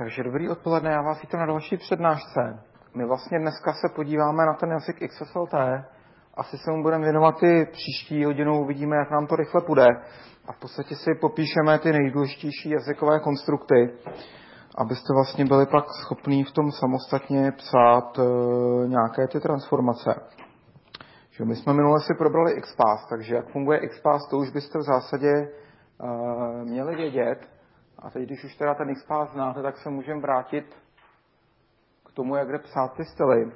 Takže dobrý odpoledne, já vás vítám na další přednášce. My vlastně dneska se podíváme na ten jazyk XSLT. Asi se mu budeme věnovat i příští hodinu, uvidíme, jak nám to rychle půjde. A v podstatě si popíšeme ty nejdůležitější jazykové konstrukty, abyste vlastně byli pak schopní v tom samostatně psát nějaké ty transformace. Že my jsme minule si probrali XPath, takže jak funguje XPath, to už byste v zásadě měli vědět. A teď, když už teda ten XPath znáte, tak se můžeme vrátit k tomu, jak jde psát ty styly.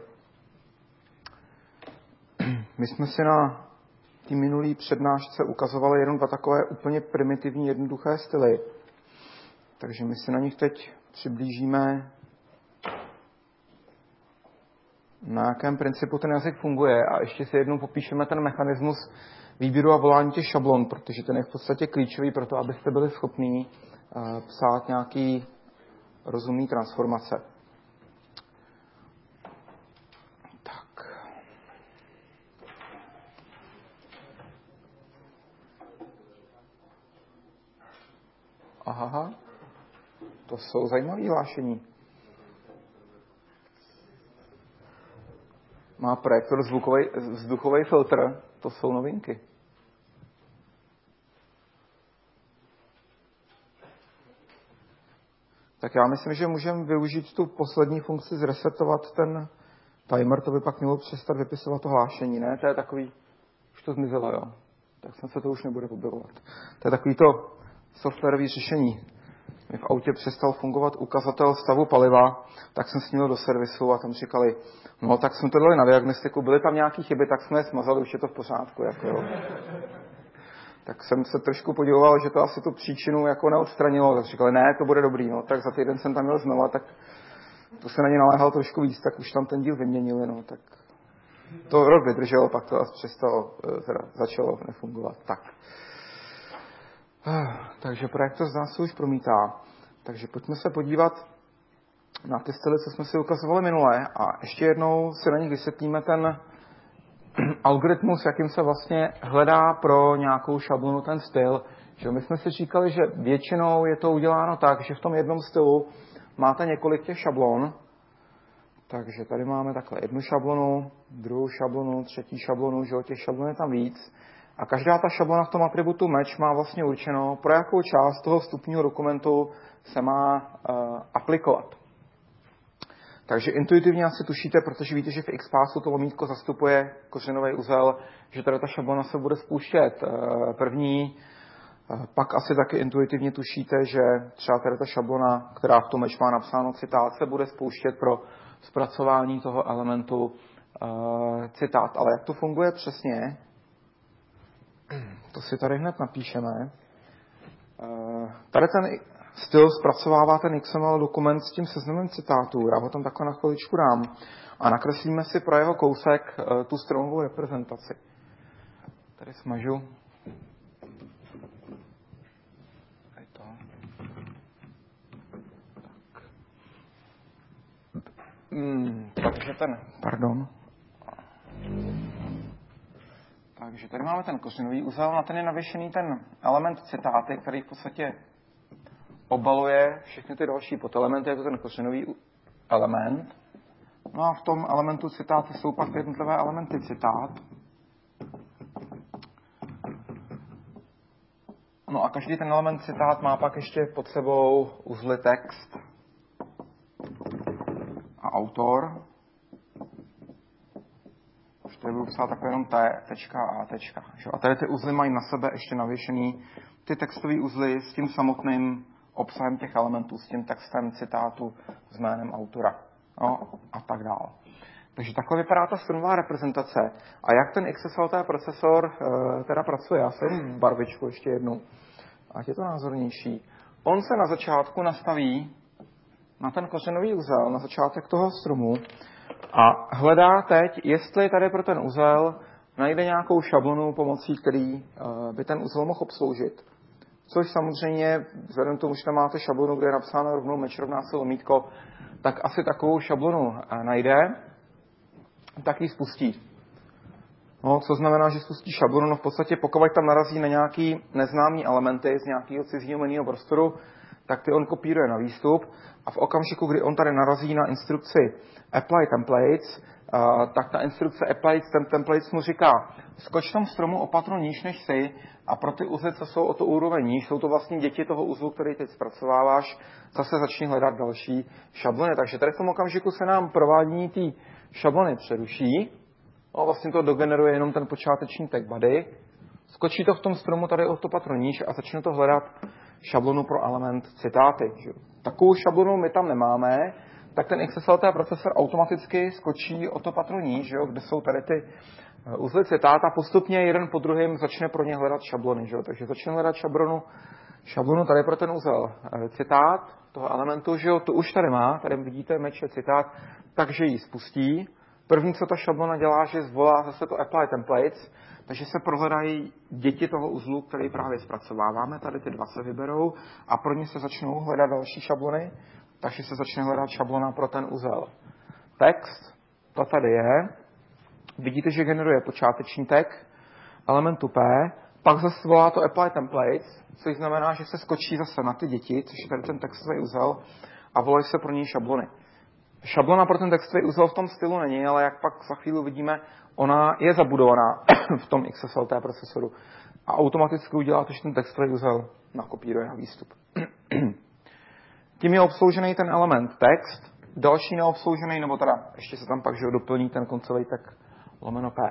My jsme si na té minulý přednášce ukazovali jenom dva takové úplně primitivní, jednoduché styly. Takže my si na nich teď přiblížíme, na jakém principu ten jazyk funguje. A ještě si jednou popíšeme ten mechanismus výběru a volání těch šablon, protože ten je v podstatě klíčový pro to, abyste byli schopní psát nějaký rozumný transformace. Tak. Aha, to jsou zajímavé hlášení. Má projektor vzduchový filtr, to jsou novinky. Tak já myslím, že můžeme využít tu poslední funkci zresetovat ten timer, to by pak mělo přestat vypisovat to hlášení, ne? To je takový, už to zmizelo, jo. Tak se to už nebude objevovat. To je takový to softwarové řešení. Mi v autě přestal fungovat ukazatel stavu paliva, tak jsem s ním do servisu a tam říkali, no tak jsme to dali na diagnostiku, byly tam nějaké chyby, tak jsme je smazali, už je to v pořádku, jako jo. Tak jsem se trošku podíval, že to asi tu příčinu jako neodstranilo. Tak říkali, ne, to bude dobrý. No. Tak za týden jsem tam měl znova, tak to se na ně naléhal trošku víc, tak už tam ten díl vyměnili. No. Tak to rok vydrželo, pak to asi přestalo, začalo nefungovat. Tak. Takže projektor z nás se už promítá. Takže pojďme se podívat na ty styly, co jsme si ukazovali minule a ještě jednou si na nich vysvětlíme ten algoritmus, jakým se vlastně hledá pro nějakou šablonu ten styl. Že my jsme si říkali, že většinou je to uděláno tak, že v tom jednom stylu máte několik těch šablon. Takže tady máme takhle jednu šablonu, druhou šablonu, třetí šablonu, že těch šablon je tam víc. A každá ta šablona v tom atributu match má vlastně určeno, pro jakou část toho vstupního dokumentu se má aplikovat. Takže intuitivně asi tušíte, protože víte, že v XPathu to lomítko zastupuje kořenový uzel, že tady ta šablona se bude spouštět první. Pak asi taky intuitivně tušíte, že třeba tady ta šablona, která v tom match má napsáno citát, se bude spouštět pro zpracování toho elementu citát. Ale jak to funguje přesně, to si tady hned napíšeme. Tady ten styl zpracovává ten XML dokument s tím seznamem citátů. Já ho tam takhle na chviličku dám. A nakreslíme si pro jeho kousek tu stromovou reprezentaci. Tady smažu. Tady to. Tak. Takže ten, pardon. Takže tady máme ten kořenový uzel, na ten je navěšený ten element citáty, který v podstatě obaluje všechny ty další podelementy, jako ten kořenový element. No a v tom elementu citáty jsou pak jednotlivé elementy citát. No a každý ten element citát má pak ještě pod sebou uzly text a autor. Už tady budu psát takové jenom T, tečka a tečka. A tady ty uzly mají na sebe ještě navěšený ty textové uzly s tím samotným obsahem těch elementů, s tím textem citátu s jménem autora. No, a tak dál. Takže takhle vypadá ta stromová reprezentace. A jak ten XSLT procesor teda pracuje? Já se jim barvičku ještě jednou. Ať je to názornější. On se na začátku nastaví na ten kořenový uzel, na začátek toho stromu a hledá teď, jestli tady pro ten uzel najde nějakou šablonu, pomocí který by ten uzel mohl obsloužit. Což samozřejmě, vzhledem k tomu, že tam máte šablonu, kde je napsáno rovnou meč rovná se lomítko, tak asi takovou šablonu najde, tak ji spustí. No, co znamená, že spustí šablonu? No v podstatě pokud tam narazí na nějaký neznámý elementy z nějakého cizího menního prostoru, tak ty on kopíruje na výstup a v okamžiku, kdy on tady narazí na instrukci Apply Templates, tak ta instrukce Apply Templates mu říká, skoč tom stromu o patro níž než si a pro ty uzly, co jsou o to úroveň níž, jsou to vlastně děti toho uzlu, který teď zpracováváš, zase začni hledat další šablony. Takže tady v tom okamžiku se nám provádění té šablony přeruší, a vlastně to dogeneruje jenom ten počáteční tag body, skočí to v tom stromu tady o to patro níž a začne to hledat šablonu pro element citáty. Že? Takovou šablonu my tam nemáme, tak ten XSLT procesor automaticky skočí o to patro níž, že? Kde jsou tady ty uzly citáta, postupně jeden po druhém začne pro ně hledat šablony. Že? Takže začne hledat šablonu tady pro ten uzel citát toho elementu, že jo? To už tady má, tady vidíte meče citát, takže ji spustí. První, co ta šablona dělá, že zvolá zase to Apply Templates, takže se prohledají děti toho uzlu, který právě zpracováváme, tady ty dva se vyberou a pro ně se začnou hledat další šablony, takže se začne hledat šablona pro ten uzel. Text, to tady je, vidíte, že generuje počáteční tag elementu P, pak zase volá to Apply Templates, což znamená, že se skočí zase na ty děti, což je tady ten textový uzel, a volají se pro něj šablony. Šablona pro ten textový uzel v tom stylu není, ale jak pak za chvíli uvidíme, ona je zabudovaná v tom XSLT procesoru a automaticky udělá to, že ten textový uzel nakopíruje na výstup. Tím je obsloužený ten element text, další neobsloužený, nebo teda ještě se tam pak že doplní ten koncový tag lomeno P.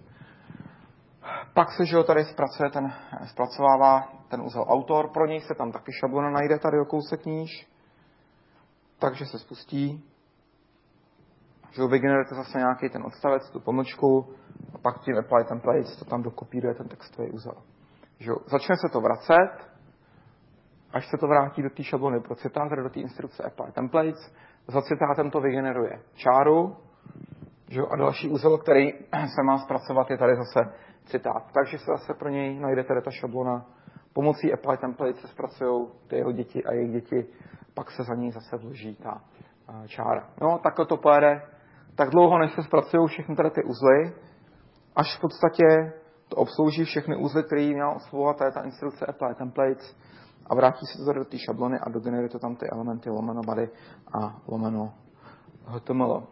Pak se že tady zpracovává ten uzel autor, pro něj se tam taky šablona najde tady o kousek níž, takže se spustí. Že vygenerujete zase nějaký ten odstavec, tu pomlčku, a pak tím Apply Templates to tam dokopíruje ten textový uzel. Že začne se to vracet, až se to vrátí do té šablony pro citát, do té instrukce Apply Templates, za citátem to vygeneruje čáru, že a další uzel, který se má zpracovat, je tady zase citát. Takže se zase pro něj najde tady ta šablona. Pomocí Apply Templates se zpracují ty jeho děti a jejich děti, pak se za ní zase vloží ta čára. No, takhle to pojede tak dlouho, než se zpracují všechny tady ty uzly, až v podstatě to obslouží všechny uzly, které měla obsluhovat ta instrukce Apply Templates a vrátí se to tady do té šablony a dogeneruje to tam ty elementy lomeno body a lomeno HTML.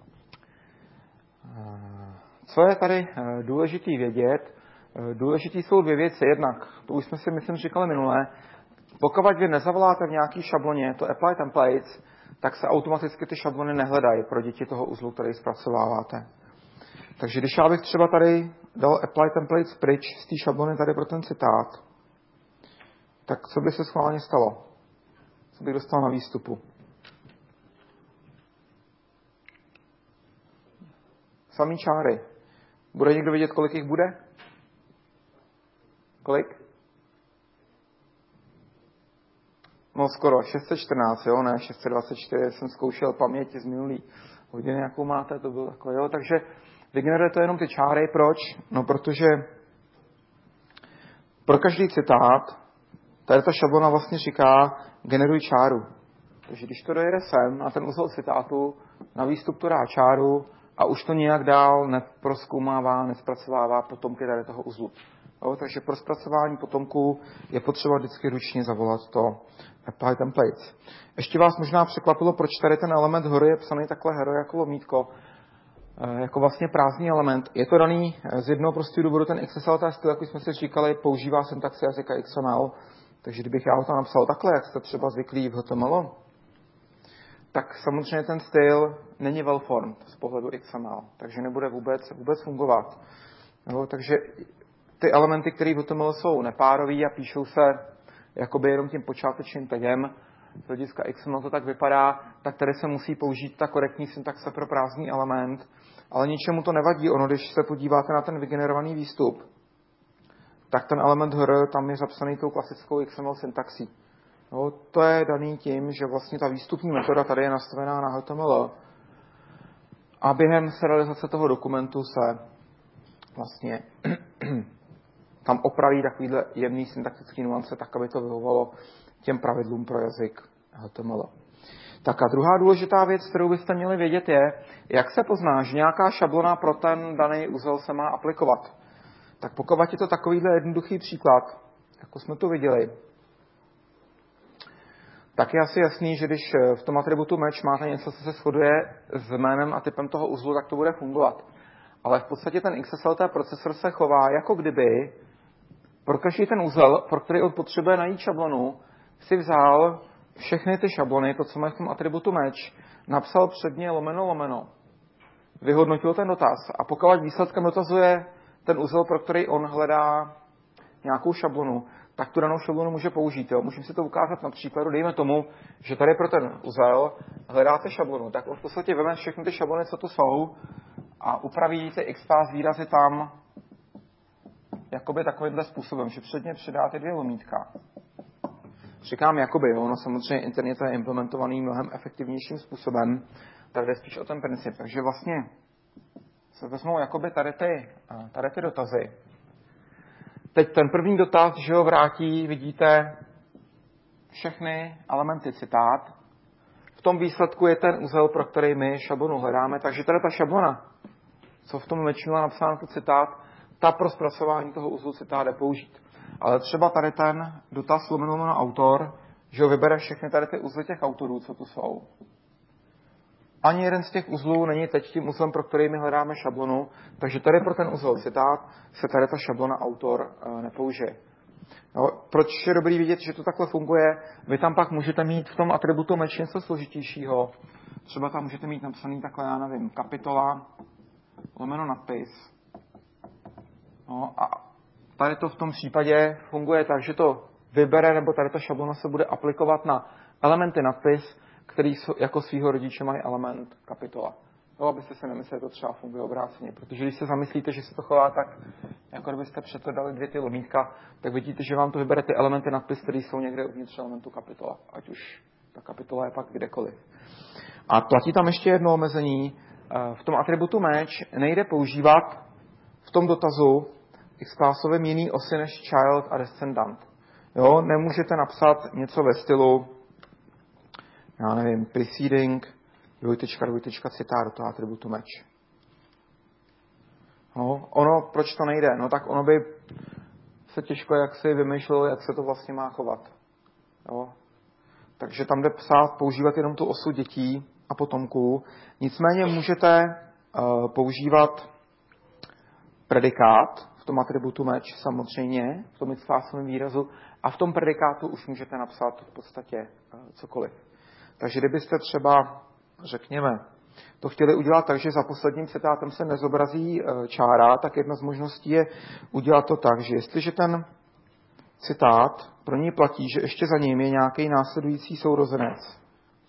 Co je tady důležitý vědět? Důležitý jsou dvě věci. Jednak, to už jsme si myslím říkali minule, pokud vy nezavoláte v nějaký šabloně to Apply Templates, tak se automaticky ty šablony nehledají pro děti toho uzlu, který zpracováváte. Takže když já bych třeba tady dal Apply Templates pryč z té šablony tady pro ten citát, tak co by se schválně stalo? Co bych dostal na výstupu? Samý čáry. Bude někdo vědět, kolik jich bude? Kolik? No skoro, 614, jo, ne, 624, jsem zkoušel paměť z minulý hodiny, jakou máte, to bylo takové, jo, takže vygeneruje to jenom ty čáry, proč? No, protože pro každý citát, tady ta šablona vlastně říká, generuj čáru. Takže když to dojede sem na ten uzel citátu, na výstup to dá čáru a už to nějak dál neprozkoumává, nespracovává potomky tady toho uzlu. Jo, takže pro zpracování potomků je potřeba vždycky ručně zavolat to Apply Templates. Ještě vás možná překvapilo, proč tady ten element hory je psaný takhle hero jako lomítko, jako vlastně prázdný element. Je to daný z jednoho prostého důvodu, ten XSLT styl, jak jsme si říkali, používá syntaxi jazyka XML, takže kdybych já to napsal takhle, jak jste třeba zvyklí v HTML, tak samozřejmě ten styl není well-formed z pohledu XML, takže nebude vůbec fungovat. Jo, takže ty elementy, které v HTML jsou nepárový a píšou se jakoby jenom tím počátečním tagem, z hlediska XML to tak vypadá, tak tady se musí použít ta korektní syntaxe pro prázdný element, ale ničemu to nevadí. Ono, když se podíváte na ten vygenerovaný výstup, tak ten element hr tam je zapsaný tou klasickou XML syntaxí. No, to je daný tím, že vlastně ta výstupní metoda tady je nastavená na HTML a během serializace toho dokumentu se vlastně tam opraví takovýhle jemný syntaktický nuance, tak aby to vyhovovalo těm pravidlům pro jazyk HTML. Tak a druhá důležitá věc, kterou byste měli vědět, je, jak se pozná, že nějaká šablona pro ten daný uzel se má aplikovat. Tak pokud je to takovýhle jednoduchý příklad, jako jsme to viděli, tak je asi jasný, že když v tom atributu match máte něco, co se shoduje s jménem a typem toho uzlu, tak to bude fungovat. Ale v podstatě ten XSLT procesor se chová, jako kdyby pro každý ten uzel, pro který on potřebuje najít šablonu, si vzal všechny ty šablony, to, co má v tom atributu match, napsal předně lomeno, vyhodnotil ten dotaz a pokud výsledkem dotazu je ten uzel, pro který on hledá nějakou šablonu, tak tu danou šablonu může použít. Jo? Můžeme si to ukázat na příkladu. Dejme tomu, že tady pro ten uzel hledáte šablonu, tak on v podstatě veme všechny ty šablony, co tu jsou, a upraví ty XPath výrazy tam jakoby takovýmhle způsobem, že předně přidá ty 2 lomítka. Říkám jakoby, jo, no samozřejmě internet je implementovaný mnohem efektivnějším způsobem, tak jde spíš o ten princip. Takže vlastně se vezmou jakoby tady ty dotazy. Teď ten první dotaz, že ho vrátí, vidíte, všechny elementy citát. V tom výsledku je ten uzel, pro který my šablonu hledáme, takže tady ta šablona, co v tom matchu má napsáno to citát, ta pro zpracování toho uzlu citát jde použít. Ale třeba tady ten dotaz lomeno na autor, že ho vybere všechny tady ty uzly těch autorů, co tu jsou. Ani jeden z těch uzlů není teď tím uzlem, pro který my hledáme šablonu, takže tady pro ten uzel citát se tady ta šablona autor nepoužije. No, proč je dobrý vidět, že to takhle funguje? Vy tam pak můžete mít v tom atributu match něco složitějšího. Třeba tam můžete mít napsaný takhle, já nevím, kapitola, lomeno nadpis. No a tady to v tom případě funguje tak, že to vybere, nebo tady ta šablona se bude aplikovat na elementy nadpis, který jako svýho rodiče mají element kapitola. No, abyste si nemysleli, že to třeba funguje obráceně. Protože když se zamyslíte, že se to chová tak, jako kdybyste před dali 2 ty lomítka, tak vidíte, že vám to vybere ty elementy nadpis, které jsou někde uvnitř elementu kapitola. Ať už ta kapitola je pak kdekoliv. A platí tam ještě jedno omezení. V tom atributu match nejde používat v tom dotazu XPathovým jiný osy než child a descendant. Jo, nemůžete napsat něco ve stylu, já nevím, preceding, citát do toho atributu match. No, proč to nejde? No tak ono by se těžko jaksi vymýšlelo, jak se to vlastně má chovat. Jo? Takže tam jde používat jenom tu osu dětí a potomků. Nicméně můžete používat predikát v tom atributu match samozřejmě, v tom XPathovém výrazu, a v tom predikátu už můžete napsat v podstatě cokoliv. Takže kdybyste třeba, řekněme, to chtěli udělat tak, že za posledním citátem se nezobrazí čára, tak jedna z možností je udělat to tak, že jestliže ten citát pro ní platí, že ještě za ním je nějaký následující sourozenec,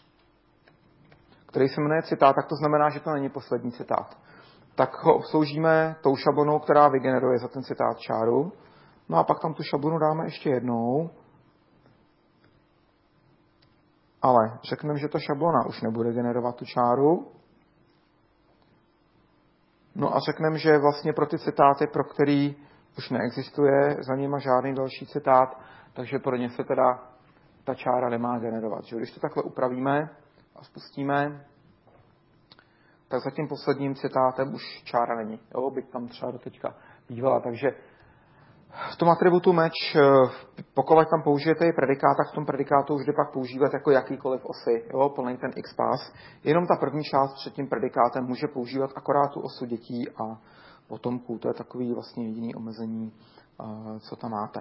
který se jmenuje citát, tak to znamená, že to není poslední citát. Tak ho obsloužíme tou šablonou, která vygeneruje za ten citát čáru. No a pak tam tu šablonu dáme ještě jednou. Ale řekneme, že ta šablona už nebude generovat tu čáru. No a řekneme, že vlastně pro ty citáty, pro který už neexistuje za nima žádný další citát, takže pro ně se teda ta čára nemá generovat. Že když to takhle upravíme a spustíme, tak za tím posledním citátem už čára není. Jo, byť tam třeba do teďka bývala. Takže v tom atributu match, pokud tam použijete i predikát, tak v tom predikátu už jde pak používat jako jakýkoliv osy, jo, plný ten XPath. Jenom ta první část před tím predikátem může používat akorát tu osu dětí a potomků. To je takový vlastně jediný omezení, co tam máte.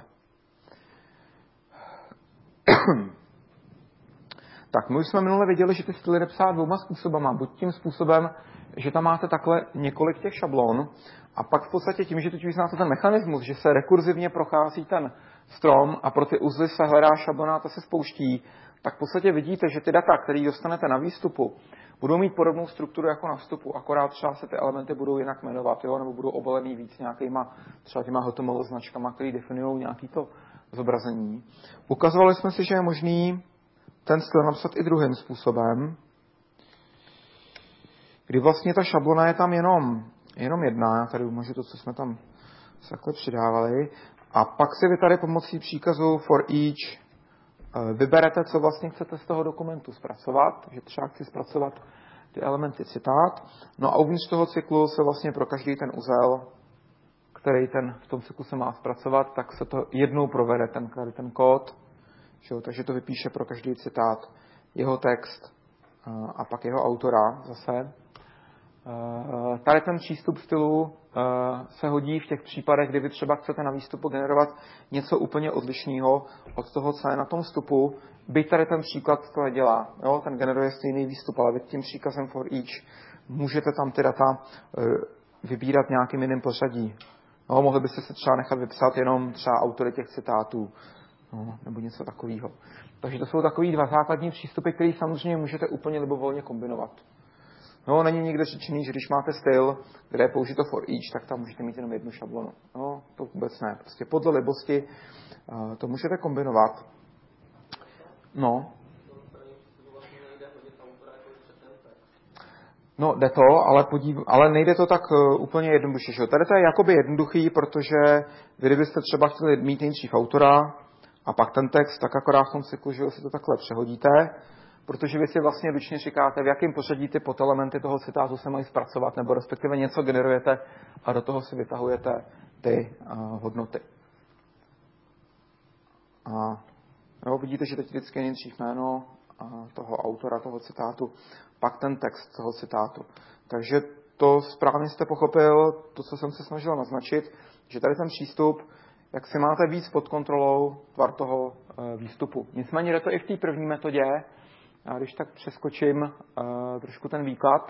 Tak, my už jsme minule viděli, že ty styly jde psát 2 způsobama. Buď tím způsobem, že tam máte takhle několik těch šablon a pak v podstatě tím, že teď už znáte ten mechanismus, že se rekurzivně prochází ten strom a pro ty uzly se hledá šablona a ta se spouští, tak v podstatě vidíte, že ty data, které dostanete na výstupu, budou mít podobnou strukturu jako na vstupu, akorát třeba se ty elementy budou jinak jmenovat, jo, nebo budou obalený víc nějakýma třeba těma HTML značkama, které definují nějaký to zobrazení. Ukazovali jsme si, že je možný ten styl napsat i druhým způsobem, kdy vlastně ta šablona je tam jenom jedna, já tady umažu to, co jsme tam takhle přidávali, a pak si vy tady pomocí příkazu for each vyberete, co vlastně chcete z toho dokumentu zpracovat, takže třeba chci zpracovat ty elementy citát, no a uvnitř toho cyklu se vlastně pro každý ten uzel, který v tom cyklu se má zpracovat, tak se to jednou provede ten kód, Takže to vypíše pro každý citát jeho text a pak jeho autora zase. Tady ten přístup stylu se hodí v těch případech, kdy vy třeba chcete na výstupu generovat něco úplně odlišného od toho, co je na tom vstupu. Byť tady ten příklad to nedělá. Jo? Ten generuje stejný výstup, ale vy tím příkazem for each můžete tam ty data vybírat nějakým jiným pořadí. No, mohli byste se třeba nechat vypsat jenom třeba autory těch citátů, no, nebo něco takového. Takže to jsou takový dva základní přístupy, které samozřejmě můžete úplně libovolně kombinovat. No, není nikde řečený, že když máte styl, kde je použito for each, tak tam můžete mít jenom jednu šablonu. No, to vůbec ne. Prostě podle libosti to můžete kombinovat. No. No, jde to, ale nejde to tak úplně jednoduše. Že? Tady to je jakoby jednoduchý, protože vy kdybyste třeba chtěli mít nejdřív autora a pak ten text, tak akorát v tom cyklu, že si to takhle přehodíte, protože vy si vlastně ručně říkáte, v jakém pořadí ty podelementy toho citátu se mají zpracovat, nebo respektive něco generujete a do toho si vytahujete ty hodnoty. A jo, vidíte, že teď vždycky nejdřív jméno toho autora, toho citátu, pak ten text toho citátu. Takže to správně jste pochopil, to, co jsem se snažil naznačit, že tady ten přístup, jak si máte víc pod kontrolou tvar toho výstupu. Nicméně jde to i v té první metodě. A když tak přeskočím trošku ten výklad,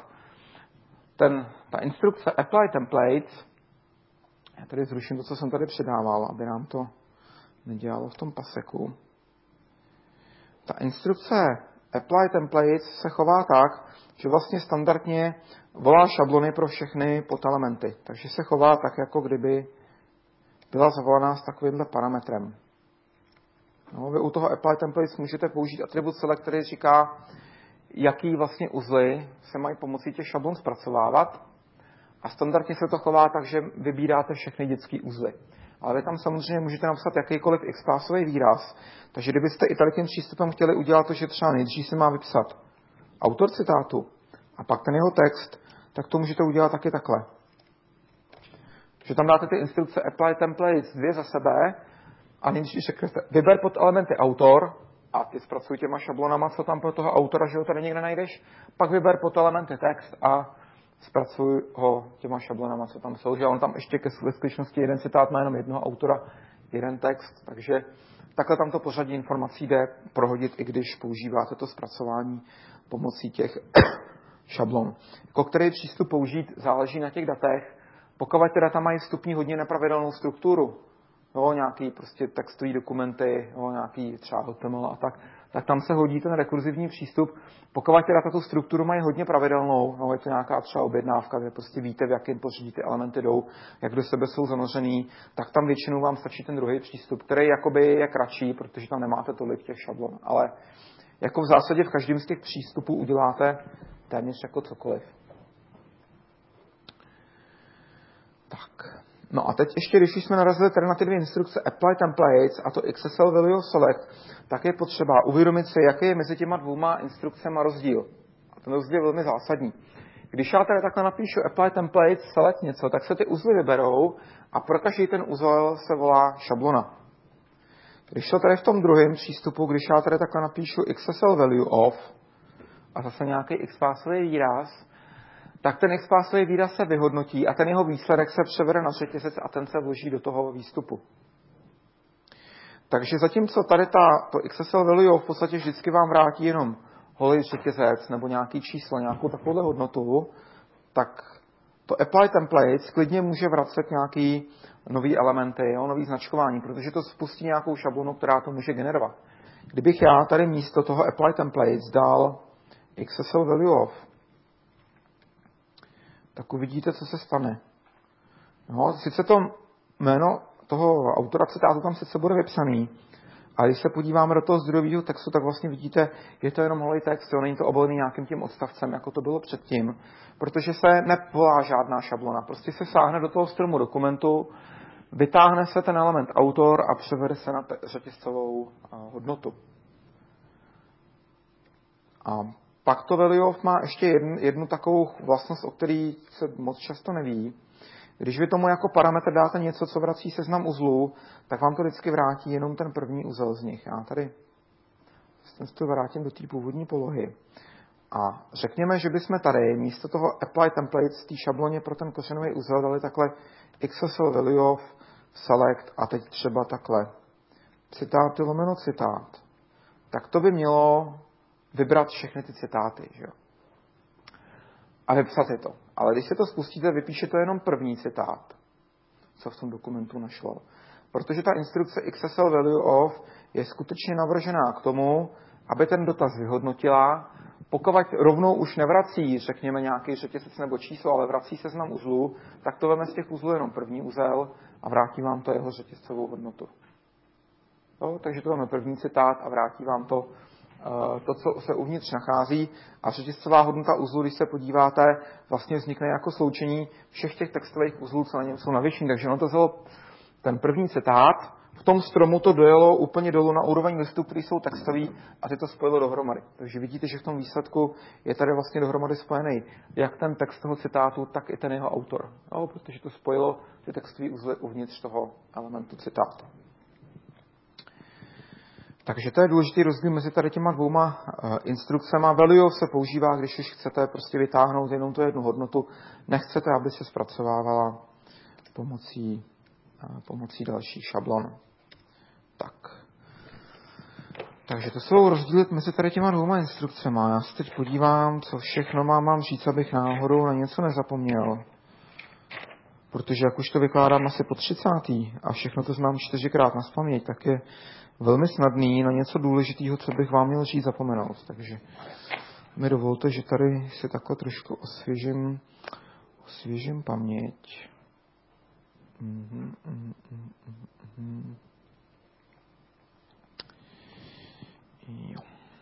ta instrukce apply templates, já tady zruším to, co jsem tady přidával, aby nám to nedělalo v tom paseku. Ta instrukce apply templates se chová tak, že vlastně standardně volá šablony pro všechny podelementy. Takže se chová tak, jako kdyby byla zavolaná s takovýmhle parametrem. No, vy u toho apply templates můžete použít atribut select, který říká, jaký vlastně uzly se mají pomocí těch šablon zpracovávat. A standardně se to chová tak, že vybíráte všechny dětský uzly. Ale vy tam samozřejmě můžete napsat jakýkoliv xclassový výraz. Takže kdybyste i tady tím přístupem chtěli udělat to, že třeba nejdřív se má vypsat autor citátu a pak ten jeho text, tak to můžete udělat taky takhle. Že tam dáte ty instrukce apply templates 2 za sebe a nejdřív řeknete vyber pod elementy autor a ty zpracuj těma šablonama, co tam pro toho autora, že ho tady někde najdeš, pak vyber pod elementy text a zpracuj ho těma šablonama, co tam jsou, že on tam ještě ve skutečnosti jeden citát má jenom jednoho autora, jeden text, takže takhle tam to pořadí informací jde prohodit, i když používáte to zpracování pomocí těch šablon. Jako který přístup použít, záleží na těch datech. Pokud ty data mají vstupní hodně nepravidelnou strukturu, jo, nějaký prostě textový dokumenty, jo, nějaký třeba HTML a tak tam se hodí ten rekurzivní přístup. Pokud ty data tu strukturu mají hodně pravidelnou, no, je to nějaká třeba objednávka, kde prostě víte, v jakém pořadí ty elementy jdou, jak do sebe jsou zanořený, tak tam většinou vám stačí ten druhý přístup, který jakoby je kratší, protože tam nemáte tolik těch šablon. Ale jako v zásadě v každém z těch přístupů uděláte téměř jako cokoliv. Tak. No a teď ještě, když jsme narazili tady na ty 2 instrukce apply templates a to XSL value select, tak je potřeba uvědomit si, jaký je mezi těma 2 instrukcemi rozdíl. A ten rozdíl je velmi zásadní. Když já tady takhle napíšu apply templates select něco, tak se ty uzly vyberou a pro každý ten uzel se volá šablona. Když to tady v tom druhém přístupu, když já tady takhle napíšu XSL value of a zase nějaký xpassový výraz, tak ten xpassový výraz se vyhodnotí a ten jeho výsledek se převede na řetězec a ten se vloží do toho výstupu. Takže zatímco tady to XSL value v podstatě vždycky vám vrátí jenom holý řetězec nebo nějaký číslo, nějakou takovou hodnotu, tak to apply templates klidně může vracet nějaký nový elementy, jo, nový značkování, protože to spustí nějakou šablonu, která to může generovat. Kdybych já tady místo toho apply templates dal XSL value of, tak uvidíte, co se stane. No, sice to jméno toho autora citátu tam sice bude vypsaný, a když se podíváme do toho zdrojového textu, tak vlastně vidíte, je to jenom holý text, jo, není to obolený nějakým tím odstavcem, jako to bylo předtím, protože se nevolá žádná šablona. Prostě se sáhne do toho stromu dokumentu, vytáhne se ten element autor a převede se na řetězcovou hodnotu. A pak to value of má ještě jednu takovou vlastnost, o který se moc často neví. Když vy tomu jako parametr dáte něco, co vrací seznam uzlů, tak vám to vždycky vrátí jenom ten první uzel z nich. Já tady Teď to vrátím do té původní polohy. A řekněme, že bychom tady místo toho apply templates té šabloně pro ten kořenový uzel dali takhle XSL value of select a teď třeba takhle citáty lomeno citát. Tak to by mělo vybrat všechny ty citáty, že jo? A vypsat je to. Ale když se to spustíte, vypíše to jenom první citát, co v tom dokumentu našlo. Protože ta instrukce XSL value of je skutečně navržená k tomu, aby ten dotaz vyhodnotila, pokud rovnou už nevrací, řekněme, nějaký řetězec nebo číslo, ale vrací seznam uzlů, tak to veme z těch uzlů jenom první uzel a vrátí vám to jeho řetězcovou hodnotu. No, takže to máme první citát a vrátí vám to, co se uvnitř nachází. A řetězcová hodnota uzlu, když se podíváte, vlastně vznikne jako sloučení všech těch textových uzlů, co na něm jsou navěšení. Takže ono to vzalo ten první citát, v tom stromu to dojelo úplně dolů na úroveň listů, které jsou textový, a ty to spojilo dohromady. Takže vidíte, že v tom výsledku je tady vlastně dohromady spojený jak ten text toho citátu, tak i ten jeho autor. No, protože to spojilo ty textové uzly uvnitř toho elementu citátu. Takže to je důležitý rozdíl mezi tady těma dvouma instrukcemi. Value se používá, když už chcete prostě vytáhnout jenom tu jednu hodnotu. Nechcete, aby se zpracovávala pomocí dalších šablon. Takže to jsou rozdíly mezi tady těma dvouma instrukcemi. Já se teď podívám, co všechno mám říct, abych náhodou na něco nezapomněl. Protože jak už to vykládám asi po 30. a všechno to znám 4krát nazpaměť, tak je velmi snadný na něco důležitého, co bych vám měl říct, zapomenout. Takže mi dovolte, že tady si takhle trošku osvěžím paměť. Jo.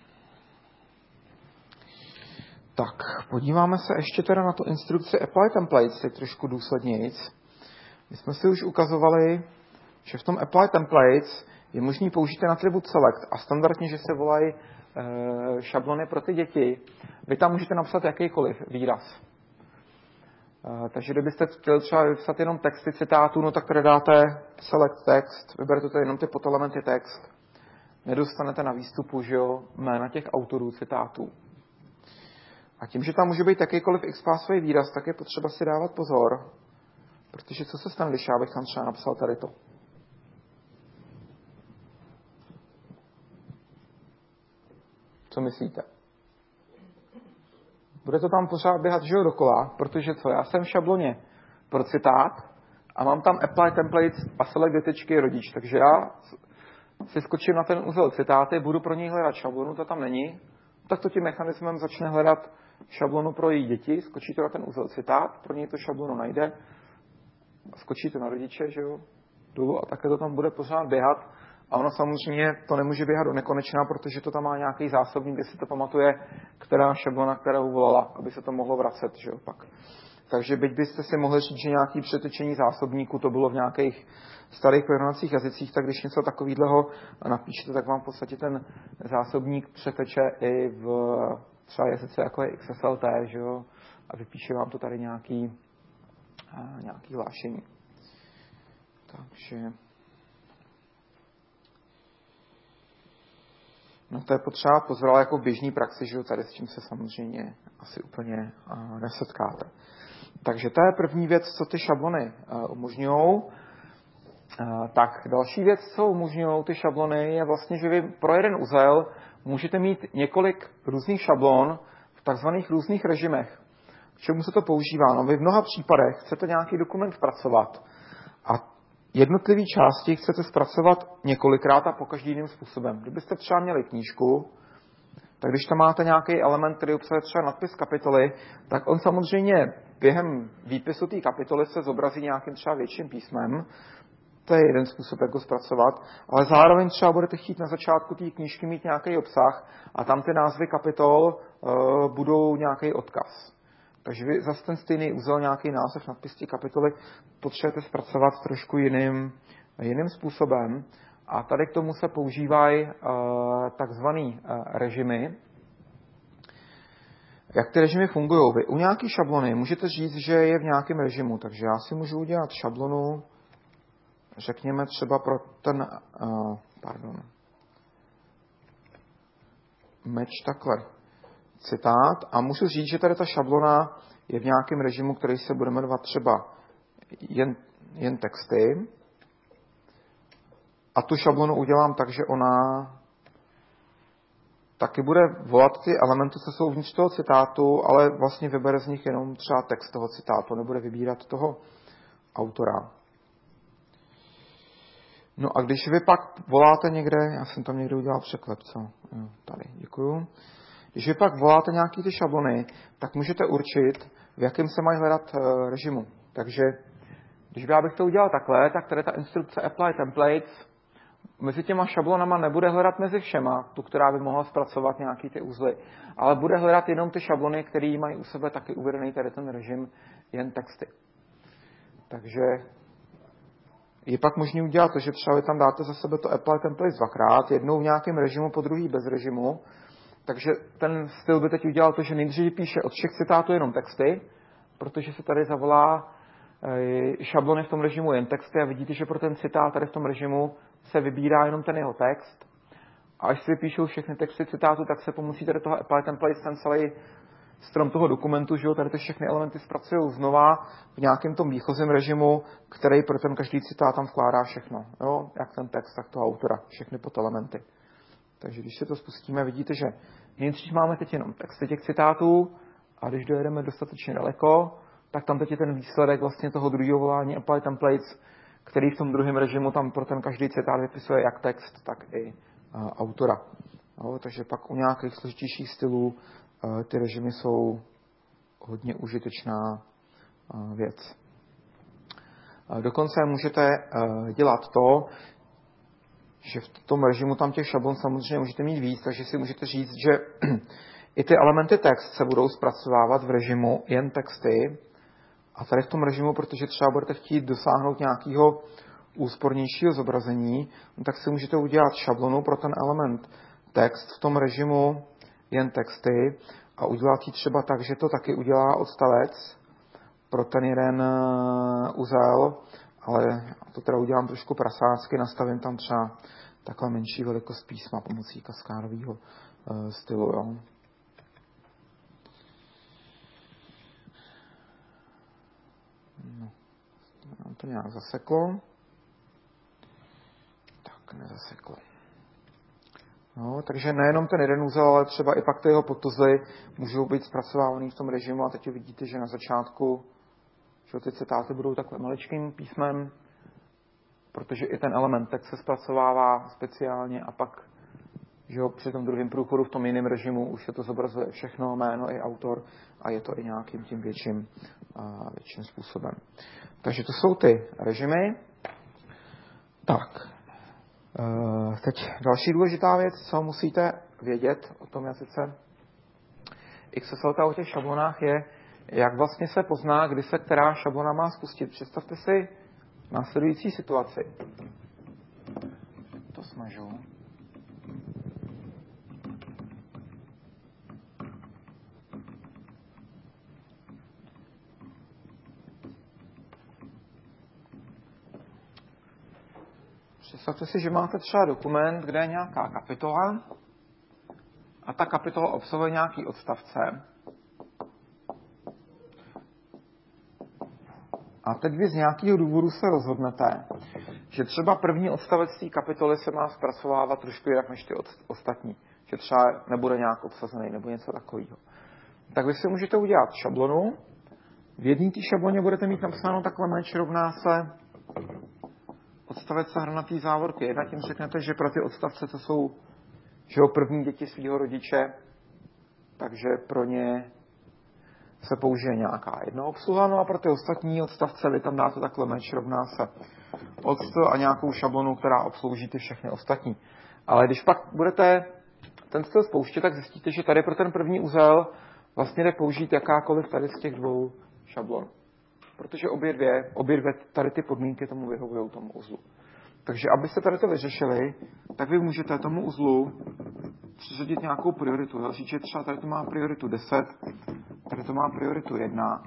Tak, podíváme se ještě teda na tu instrukci Apply Templates, teď trošku důslednějc. My jsme si už ukazovali, že v tom Apply Templates je možný použít ten atribut Select a standardně, že se volají šablony pro ty děti. Vy tam můžete napsat jakýkoliv výraz. Takže kdybyste chtěli třeba vypsat jenom texty citátů, no tak tady dáte Select text, vyberete to jenom ty podelementy text. Nedostanete na výstupu, že jo, jména těch autorů citátů. A tím, že tam může být jakýkoliv XPathový výraz, tak je potřeba si dávat pozor, protože co se stane, když já bych tam třeba napsal tady to. Co myslíte? Bude to tam pořád běhat, že jo, dokola, protože co, já jsem v šabloně pro citát a mám tam Apply Templates a Select větečky rodič, takže já si skočím na ten uzel citáty, budu pro něj hledat šablonu, to tam není, tak to tím mechanismem začne hledat šablonu pro její děti, skočí to na ten uzel citát, pro něj to šablonu najde, skočí to na rodiče, že jo, dolů a také to tam bude pořád běhat. A ono samozřejmě to nemůže běhat do nekonečna, protože to tam má nějaký zásobník, kde si to pamatuje, která šablona, kterou volala, aby se to mohlo vracet, že jo, pak. Takže byť byste si mohli říct, že nějaký přetečení zásobníku to bylo v nějakých starých programovacích jazycích, tak když něco takového napíšete, tak vám v podstatě ten zásobník přeteče i v třeba jazyce jako je XSLT, že jo, a vypíše vám to tady nějaký hlášení. Takže no to je potřeba pozorovat jako v běžný praxi, že jo, tady s čím se samozřejmě asi úplně nesetkáte. Takže to je první věc, co ty šablony umožňují. Tak další věc, co umožňují ty šablony, je vlastně, že vy pro jeden uzel můžete mít několik různých šablon v takzvaných různých režimech. K čemu se to používá? No, vy v mnoha případech chcete nějaký dokument zpracovat a jednotlivé části chcete zpracovat několikrát a po každý jiným způsobem. Kdybyste třeba měli knížku, tak když tam máte nějaký element, který obsahuje třeba nadpis kapitoly, tak on samozřejmě během výpisu té kapitoly se zobrazí nějakým třeba větším písmem. To je jeden způsob, jak ho zpracovat, ale zároveň třeba budete chtít na začátku té knížky mít nějaký obsah a tam ty názvy kapitol budou nějaký odkaz. Takže vy zase ten stejný uzel, nějaký název, nadpis té kapitoly potřebujete zpracovat trošku jiným způsobem. A tady k tomu se používají takzvaný režimy. Jak ty režimy fungují? Vy u nějaké šablony můžete říct, že je v nějakém režimu, takže já si můžu udělat šablonu, řekněme třeba pro ten, match takhle citát a můžu říct, že tady ta šablona je v nějakém režimu, který se bude jmenovat třeba jen texty. A tu šablonu udělám tak, že ona taky bude volat ty elementy, co jsou vnitř toho citátu, ale vlastně vybere z nich jenom třeba text toho citátu, nebude vybírat toho autora. No a když vy pak voláte někde, já jsem tam někde udělal překlep, co? Jo, tady, děkuju. Když vy pak voláte nějaký ty šablony, tak můžete určit, v jakém se mají hledat režimu. Takže když já bych to udělal takhle, tak tady ta instrukce apply templates mezi těma šablonama nebude hledat mezi všema, tu, která by mohla zpracovat nějaký ty uzly, ale bude hledat jenom ty šablony, které mají u sebe taky uvedený tady ten režim jen texty. Takže je pak možné udělat to, že třeba vy tam dáte za sebe to apply templates dvakrát, jednou v nějakém režimu, po druhý bez režimu. Takže ten styl by teď udělal to, že nejdřív píše od všech citátů jenom texty, protože se tady zavolá šablony v tom režimu jen texty a vidíte, že pro ten citát tady v tom režimu se vybírá jenom ten jeho text. A až si vypíšou všechny texty citátu, tak se pomocí tady toho apply templates ten celý strom toho dokumentu, že jo, tady ty všechny elementy zpracují znova v nějakém tom výchozím režimu, který pro ten každý citát tam vkládá všechno. Jo? Jak ten text, tak toho autora, všechny podelementy. Takže když se to spustíme, vidíte, že nejdřív máme teď jenom texty těch citátů a když dojedeme dostatečně daleko, tak tam teď je ten výsledek vlastně toho druhého volání apply templates, který v tom druhém režimu tam pro ten každý citát vypisuje jak text, tak i autora. Jo, takže pak u nějakých složitějších stylů ty režimy jsou hodně užitečná věc. Dokonce můžete dělat to, že v tom režimu tam těch šablon samozřejmě můžete mít víc, takže si můžete říct, že i ty elementy text se budou zpracovávat v režimu jen texty a tady v tom režimu, protože třeba budete chtít dosáhnout nějakého úspornějšího zobrazení, tak si můžete udělat šablonu pro ten element text v tom režimu jen texty a udělat ji třeba tak, že to taky udělá odstavec pro ten jeden uzel, ale to teda udělám trošku prasácky, nastavím tam třeba takhle menší velikost písma pomocí kaskádového stylu. Jo. No, nám to nějak zaseklo. Tak, nezaseklo. No, takže nejenom ten jeden úzel, ale třeba i pak ty jeho podtuzly můžou být zpracovávaný v tom režimu a teď vidíte, že na začátku že ty citáty budou takhle maličkým písmem, protože i ten element text se zpracovává speciálně a pak že jo, při tom druhém průchodu v tom jiném režimu už se to zobrazuje všechno, jméno i autor a je to i nějakým tím větším způsobem. Takže to jsou ty režimy. Tak, teď další důležitá věc, co musíte vědět o tom jazyce XSL o těch šablonách je, jak vlastně se pozná, kdy se která šablona má spustit. Představte si následující situaci. To smažu. Představte si, že máte třeba dokument, kde je nějaká kapitola a ta kapitola obsahuje nějaký odstavce. A teď vy z nějakého důvodu se rozhodnete, že třeba první odstavec té kapitoly se má zpracovávat trošku jinak než ty ostatní. Že třeba nebude nějak obsazený nebo něco takového. Tak vy si můžete udělat šablonu. V jedné té šabloně budete mít napsáno takhle match rovná se odstavec hranatý závorky 1. Tím řeknete, že pro ty odstavce, co jsou že jo, první děti svého rodiče, takže pro ně se použije nějaká jedna obsluha, no a pro ty ostatní odstavce vy tam dáte takhle match rovná se odstavec a nějakou šablonu, která obslouží ty všechny ostatní. Ale když pak budete ten styl spouštět, tak zjistíte, že tady pro ten první uzel vlastně jde použít jakákoliv tady z těch dvou šablon. Protože obě dvě tady ty podmínky tomu vyhovují tomu uzlu. Takže abyste tady to vyřešili, tak vy můžete tomu uzlu přiřadit nějakou prioritu. Říct, že třeba tady to má prioritu 10, tady to má prioritu 1.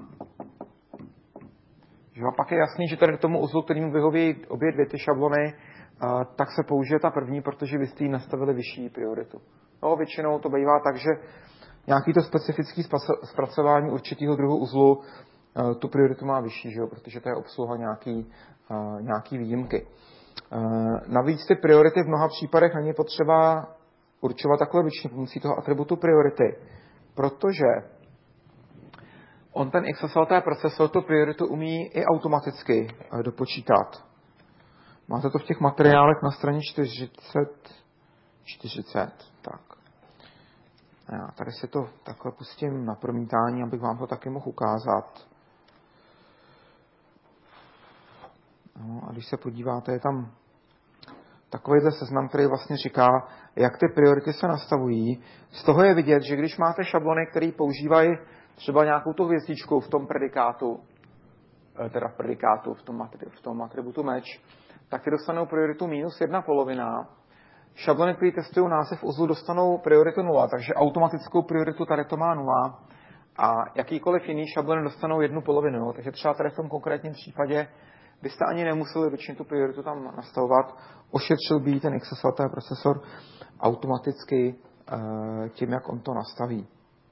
A pak je jasný, že tady tomu uzlu, kterým vyhoví obě dvě ty šablony, tak se použije ta první, protože vy jste jí nastavili vyšší prioritu. No, většinou to bývá tak, že nějaký to specifický zpracování určitého druhu uzlu tu prioritu má vyšší, že jo? Protože to je obsluha nějaký výjimky. Navíc ty priority v mnoha případech není potřeba určovat takhle ručně pomocí toho atributu priority, protože on ten XSLT procesor tu prioritu umí i automaticky dopočítat. Máte to v těch materiálech na straně 40. Tak. Já tady si to takhle pustím na promítání, abych vám to taky mohl ukázat. No, a když se podíváte, je tam takovýhle seznam, který vlastně říká, jak ty priority se nastavují. Z toho je vidět, že když máte šablony, které používají třeba nějakou tu hvězdičku v tom predikátu, v tom atributu match, tak ty dostanou prioritu -1/2. Šablony, které testují název uzlu, dostanou prioritu 0, takže automatickou prioritu tady to má 0. A jakýkoliv jiný šablony dostanou 1/2. Takže třeba tady v tom konkrétním případě byste ani nemuseli ručně tu prioritu tam nastavovat. Ošetřil by ten XSLT procesor automaticky tím, jak on to nastaví.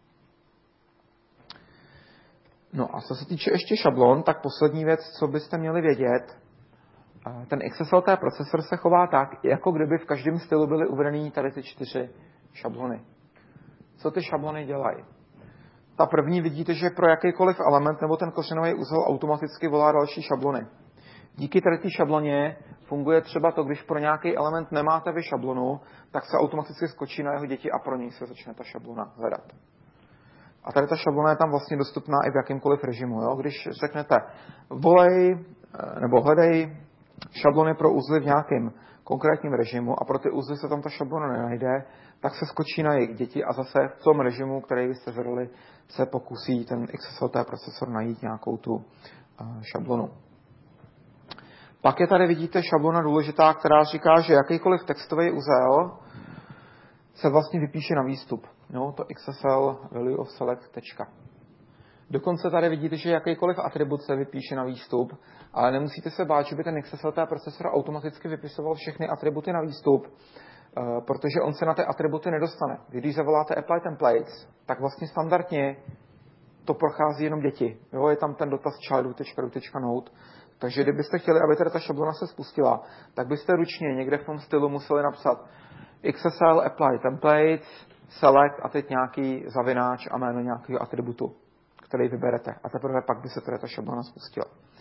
No a co se týče ještě šablon, tak poslední věc, co byste měli vědět, ten XSLT procesor se chová tak, jako kdyby v každém stylu byly uvedený tady ty 4 šablony. Co ty šablony dělají? Ta první vidíte, že pro jakýkoliv element nebo ten kořenový úzel automaticky volá další šablony. Díky tady té šabloně funguje třeba to, když pro nějaký element nemáte vy šablonu, tak se automaticky skočí na jeho děti a pro něj se začne ta šablona hledat. A tady ta šablona je tam vlastně dostupná i v jakýmkoliv režimu. Jo? Když řeknete volej nebo hledej šablony pro uzly v nějakém konkrétním režimu a pro ty uzly se tam ta šablona nenajde, tak se skočí na jejich děti a zase v tom režimu, který jste zadali, se pokusí ten XSLT procesor najít nějakou tu šablonu. Pak je tady, vidíte, šablona důležitá, která říká, že jakýkoliv textový uzel se vlastně vypíše na výstup. No, to XSL value of select tečka. Dokonce tady vidíte, že jakýkoliv atribut se vypíše na výstup, ale nemusíte se bát, že by ten XSLT procesor automaticky vypisoval všechny atributy na výstup, protože on se na ty atributy nedostane. Když zavoláte apply templates, tak vlastně standardně to prochází jenom děti. Jo, je tam ten dotaz child.root.node. Takže kdybyste chtěli, aby teda ta šablona se spustila, tak byste ručně někde v tom stylu museli napsat XSL apply templates, select a teď nějaký zavináč a jméno nějakého atributu, který vyberete. A teprve pak by se teda ta šablona spustila.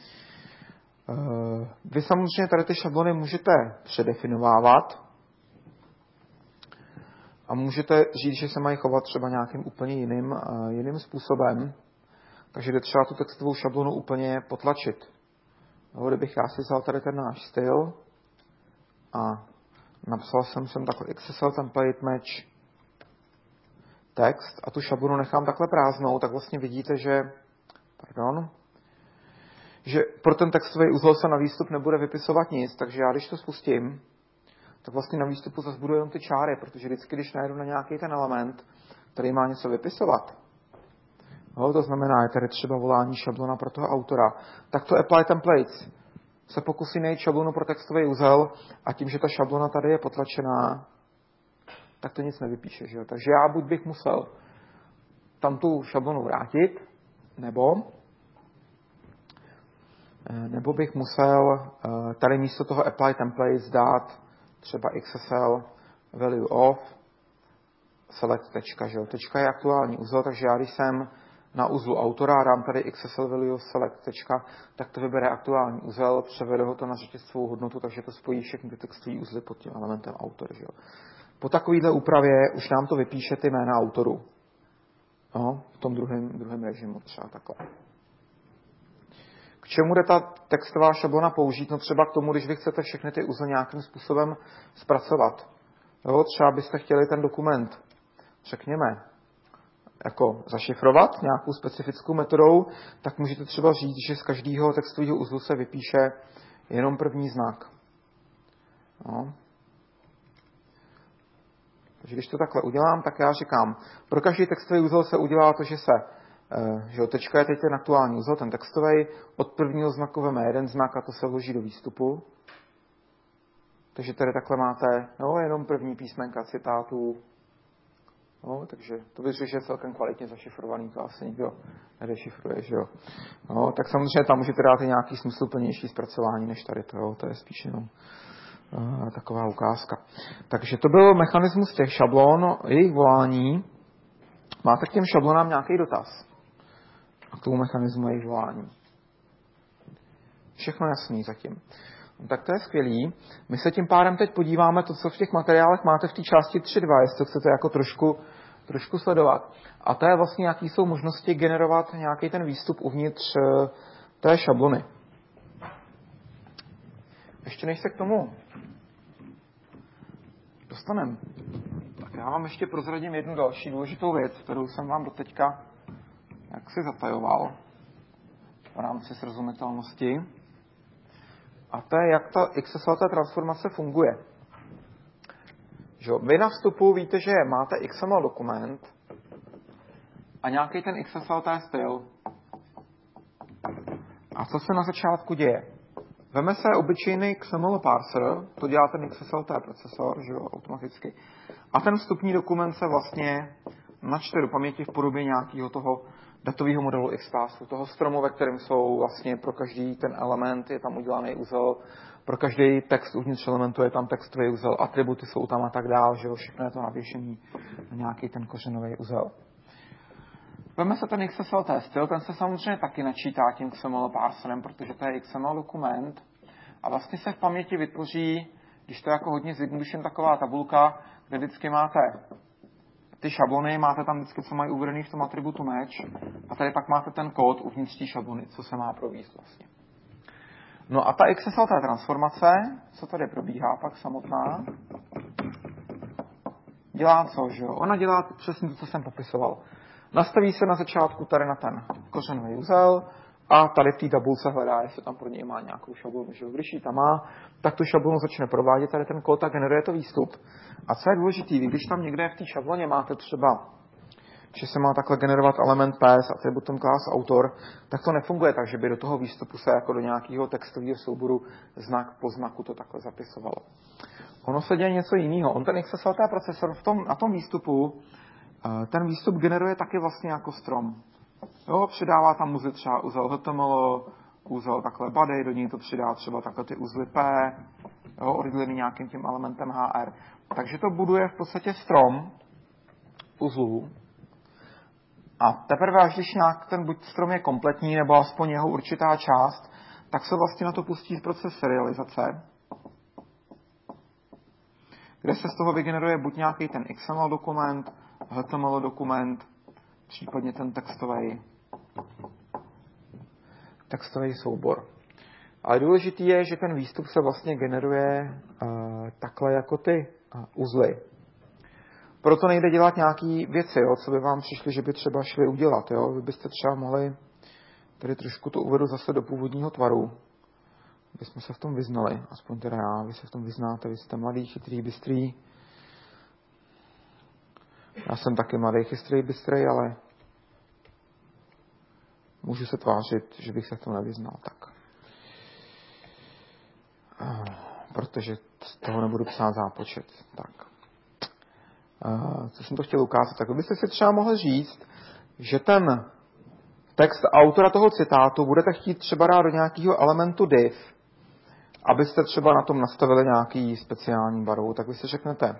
Vy samozřejmě tady ty šablony můžete předefinovávat a můžete říct, že se mají chovat třeba nějakým úplně jiným způsobem. Takže jde třeba tu textovou šablonu úplně potlačit. No, kdybych já si vzal tady ten náš styl a napsal jsem sem takhle XSL template match text a tu šablonu nechám takhle prázdnou, tak vlastně vidíte, že pro ten textový úzel se na výstup nebude vypisovat nic, takže já když to spustím, tak vlastně na výstupu zase budu jenom ty čáry, protože vždycky, když najdu na nějaký ten element, který má něco vypisovat, no, to znamená, je tady třeba volání šablona pro toho autora, tak to apply templates se pokusí najít šablonu pro textový úzel a tím, že ta šablona tady je potlačená, tak to nic nevypíše. Že jo? Takže já buď bych musel tam tu šablonu vrátit, nebo bych musel tady místo toho apply templates dát třeba XSL value of select tečka. Že jo? Tečka je aktuální úzel, takže já když jsem na uzlu autora dám tady XSL value of select tečka, tak to vybere aktuální úzel, převede ho to na řetězcovou hodnotu, takže to spojí všechny ty textové uzly pod tím elementem autor. Že jo? Po takovéhle úpravě už nám to vypíše ty jména autorů. No, v tom druhém režimu třeba takhle. K čemu jde ta textová šablona použít? No třeba k tomu, když vy chcete všechny ty uzly nějakým způsobem zpracovat. Jo, třeba byste chtěli ten dokument, řekněme, jako zašifrovat nějakou specifickou metodou, tak můžete třeba říct, že z každého textového uzlu se vypíše jenom první znak. No. Takže když to takhle udělám, tak já říkám, pro každý textový úzel se udělá to, že tečka je teď ten aktuální úzel, ten textový, od prvního znaku veme jeden znak a to se vloží do výstupu. Takže tady takhle máte jenom první písmenka citátu No, takže to bych řekl, že je celkem kvalitně zašifrovaný, to asi nikdo nedešifruje, že jo. No, tak samozřejmě tam můžete dát i nějaký smysluplnější zpracování než tady to, jo. To je spíš jenom taková ukázka. Takže to byl mechanismus těch šablon, jejich volání. Máte k těm šablonám nějaký dotaz? A k tomu mechanismu jejich volání? Všechno jasný zatím. No, tak to je skvělý. My se tím pádem teď podíváme to, co v těch materiálech máte v té části 3.2, jestli to chcete jako trošku sledovat. A to je vlastně, jaký jsou možnosti generovat nějaký ten výstup uvnitř té šablony. Ještě než se k tomu dostaneme, tak já vám ještě prozradím jednu další důležitou věc, kterou jsem vám doteďka jaksi zatajoval v rámci srozumitelnosti. A to je, jak ta XSLT transformace funguje. Že vy na vstupu víte, že máte XML dokument a nějaký ten XSLT styl. A co se na začátku děje? Veme se obyčejný XML parser, to dělá ten XSLT procesor, že jo, automaticky. A ten vstupní dokument se vlastně načte do paměti v podobě nějakého toho datového modelu XPath, toho stromu, ve kterém jsou vlastně pro každý ten element je tam udělaný uzel, pro každý text uvnitř elementu je tam textový uzel, atributy jsou tam a tak dál, že jo, všechno je to navěšený na nějaký ten kořenový uzel. Veme se ten XSLT styl, ten se samozřejmě taky načítá tím XML parserem, protože to je XML dokument a vlastně se v paměti vytvoří, když to je jako hodně zjednodušen, taková tabulka, kde vždycky máte ty šablony, máte tam vždycky, co mají uvedený v tom atributu match a tady pak máte ten kód uvnitř té šablony, co se má provést vlastně. No a ta XSLT transformace, co tady probíhá pak samotná, dělá co, že jo? Ona dělá přesně to, co jsem popisoval. Nastaví se na začátku tady na ten kořenový uzel a tady v té tabulce hledá, jestli tam pro něj má nějakou šablonu. Že když ji tam má, tak tu šablonu začne provádět tady ten kód a generuje to výstup. A co je důležitý, když tam někde v té šabloně máte třeba, že se má takhle generovat element PS, atributum class autor, tak to nefunguje tak, že by do toho výstupu se jako do nějakého textového souboru znak po znaku to takhle zapisovalo. Ono se děje něco jiného. On ten XSLT procesor na tom výstupu, ten výstup generuje taky vlastně jako strom. Jo, přidává tam uzly třeba uzel HTML, uzel takhle body, do něj to přidá třeba takhle ty uzly P, jo, oddělený nějakým tím elementem HR. Takže to buduje v podstatě strom uzlů. A teprve, až když nějak ten buď strom je kompletní, nebo aspoň jeho určitá část, tak se vlastně na to pustí proces serializace, kde se z toho vygeneruje buď nějaký ten XML dokument, HTML dokument, případně ten textový soubor. Ale důležitý je, že ten výstup se vlastně generuje takhle jako ty uzly. Proto nejde dělat nějaký věci, jo, co by vám přišli, že by třeba šli udělat. Jo. Vy byste třeba mohli, tady trošku to uvedu zase do původního tvaru, abychom se v tom vyznali, aspoň teda já, vy se v tom vyznáte, vy jste mladý, chytrý, bystrý. Já jsem taky mladý, chytrý, bystrý, ale můžu se tvářit, že bych se v tom nevyznal tak. Protože z toho nebudu psát zápočet. Tak. Co jsem to chtěl ukázat? Tak byste si třeba mohli říct, že ten text autora toho citátu budete chtít třeba dát do nějakého elementu div, abyste třeba na tom nastavili nějaký speciální barvu, tak vy si řeknete,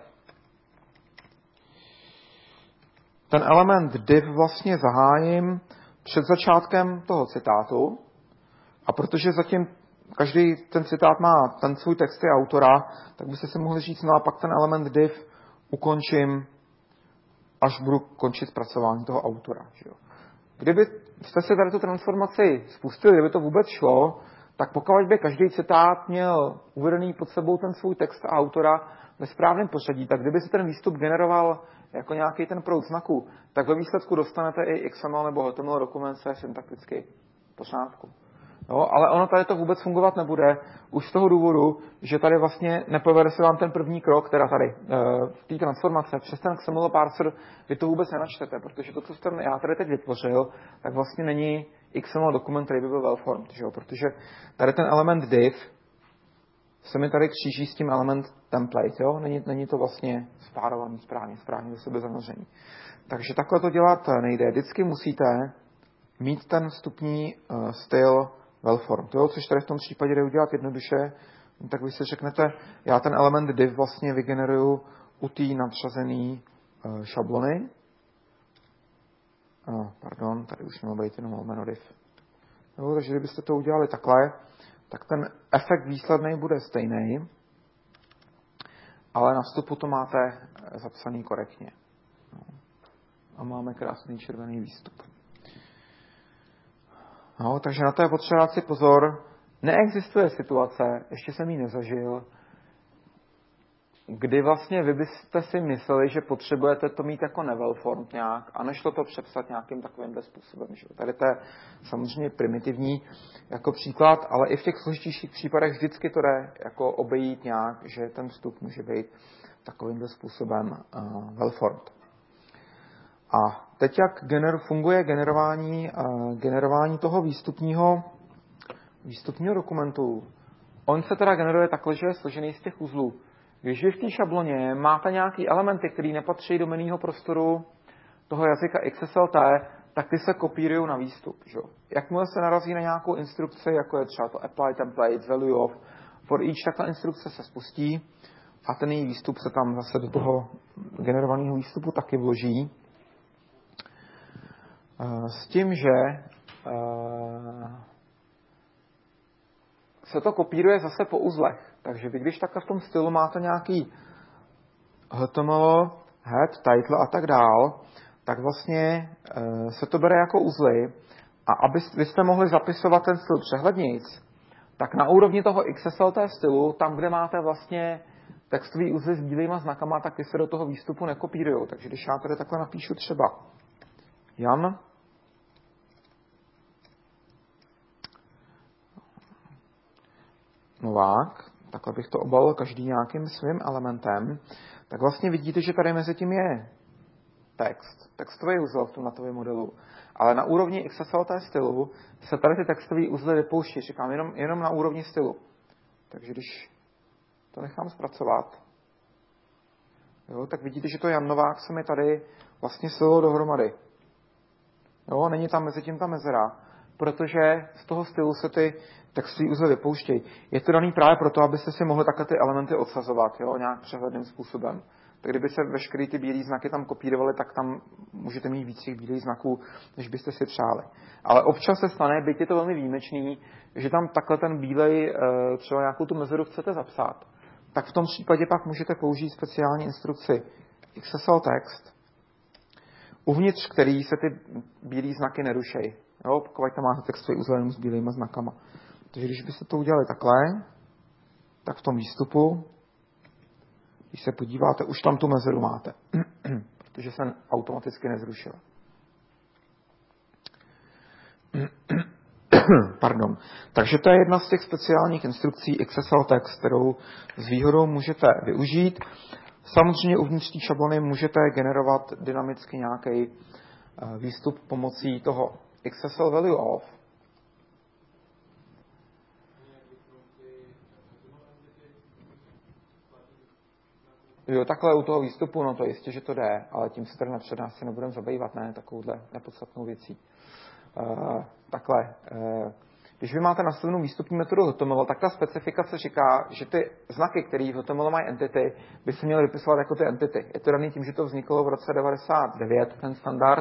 ten element div vlastně zahájím před začátkem toho citátu a protože zatím každý ten citát má ten svůj texty autora, tak byste si mohli říct, no a pak ten element div ukončím, až budu končit zpracování toho autora. Že jo. Kdybyste si tady tu transformaci spustili, kdyby to vůbec šlo, tak pokud by každý citát měl uvedený pod sebou ten svůj text a autora ve správném pořadí, tak kdyby se ten výstup generoval jako nějaký ten proud znaku, tak ve výsledku dostanete i XML nebo HTML dokument se syntakticky v pořádku. No, ale ono tady to vůbec fungovat nebude, už z toho důvodu, že tady vlastně nepovede se vám ten první krok, teda tady v té transformace, přes ten XML parser vy to vůbec nenačtete, protože to, co jste já tady teď vytvořil, tak vlastně není XML dokument, který by byl well-formed, že jo? Protože tady ten element div se mi tady kříží s tím element template, jo? Není to vlastně spárovaný správně do sebe zanoření. Takže takhle to dělat nejde. Vždycky musíte mít ten vstupní styl well-formed, jo? Což tady v tom případě jde udělat jednoduše, tak vy si řeknete, já ten element div vlastně vygeneruju u té nadřazené šablony. Pardon, tady už mělo být jenom jméno div. Jo, takže kdybyste to udělali takhle, tak ten efekt výsledný bude stejný, ale na vstupu to máte zapsaný korektně. A máme krásný červený výstup. No, takže na to je potřeba dát si pozor. Neexistuje situace, ještě jsem ji nezažil, kdy vlastně vy byste si mysleli, že potřebujete to mít jako well-formed nějak a nešlo to přepsat nějakým takovýmhle způsobem. Že? Tady to je samozřejmě primitivní jako příklad, ale i v těch složitějších případech vždycky to jde jako obejít nějak, že ten vstup může být takovýmhle způsobem well-formed. A teď jak funguje generování toho výstupního dokumentu. On se teda generuje takhle, že je složený z těch uzlů. Když vy v té šabloně máte nějaký elementy, které nepatří do menního prostoru toho jazyka XSLT, tak ty se kopírují na výstup. Že? Jakmile se narazí na nějakou instrukci, jako je třeba to apply template, value of, for each, tak ta instrukce se spustí a ten její výstup se tam zase do toho generovaného výstupu taky vloží. S tím, že se to kopíruje zase po uzlech. Takže vy, když takhle v tom stylu máte nějaký HTML, head, title a tak dál, tak vlastně se to bere jako uzly a abyste mohli zapisovat ten styl přehlednějc, tak na úrovni toho XSLT stylu, tam, kde máte vlastně textový uzly s bílýma znakama, tak ty se do toho výstupu nekopírujou. Takže když já tady takhle napíšu třeba Jan Novák, takhle bych to obalil každý nějakým svým elementem, tak vlastně vidíte, že tady mezi tím je textový uzel v tom datovém modelu. Ale na úrovni XSLT stylu se tady ty textové uzly vypouští, říkám, jenom na úrovni stylu. Takže když to nechám zpracovat, jo, tak vidíte, že to Jan Novák se mi tady vlastně slilo dohromady. Jo, není tam mezi tím ta mezera, protože z toho stylu se ty textové uzly vypouštějí. Je to daný právě proto, abyste si mohli takhle ty elementy odsazovat, jo, nějak přehledným způsobem. Tak kdyby se veškeré ty bílé znaky tam kopírovaly, tak tam můžete mít víc těch bílých znaků, než byste si přáli. Ale občas se stane, byť je to velmi výjimečný, že tam takhle ten bílej třeba nějakou tu mezeru chcete zapsat. Tak v tom případě pak můžete použít speciální instrukci XSL text, uvnitř který se ty bílé znaky nerušejí. Jo, pokud tam máte textový uzel jenom s bílýma znakama. Takže když byste to udělali takhle, tak v tom výstupu, když se podíváte, už tam tu mezeru máte, protože se automaticky nezrušila. Pardon. Takže to je jedna z těch speciálních instrukcí XSL text, kterou s výhodou můžete využít. Samozřejmě uvnitř té šablony můžete generovat dynamicky nějaký výstup pomocí toho XSL value of. Jo, takhle u toho výstupu, no to jistě, že to jde, ale tím se tady na přednášce nebudeme zabývat, ne, takovouhle nepodstatnou věcí. Takhle, když vy máte nastavenou výstupní metodu HTML, tak ta specifikace říká, že ty znaky, které v HTML mají entity, by se měly vypisovat jako ty entity. Je to daný tím, že to vzniklo v roce 99, ten standard,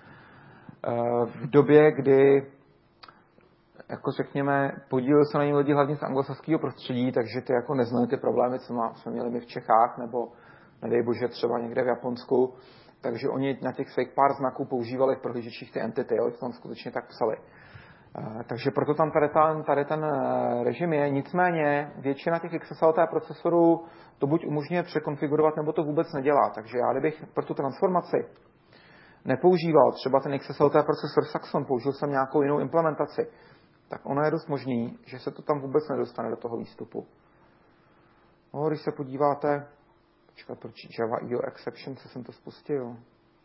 v době, kdy, jako řekněme, podíleli se na ní lidi hlavně z anglosaského prostředí, takže ty jako neznali ty problémy, co jsme měli my v Čechách, nebo nedej bože třeba někde v Japonsku. Takže oni na těch svých pár znaků používali v prohlížečích ty entity, jo, tam skutečně tak psali. Takže proto tam tady ten režim je. Nicméně většina těch XSLT procesorů to buď umožňuje překonfigurovat, nebo to vůbec nedělá. Takže já kdybych pro tu transformaci nepoužíval třeba ten XSLT procesor Saxon, použil jsem nějakou jinou implementaci, tak ono je dost možný, že se to tam vůbec nedostane do toho výstupu. No, když se podíváte, počkat, proč Java IO exception, co jsem to spustil?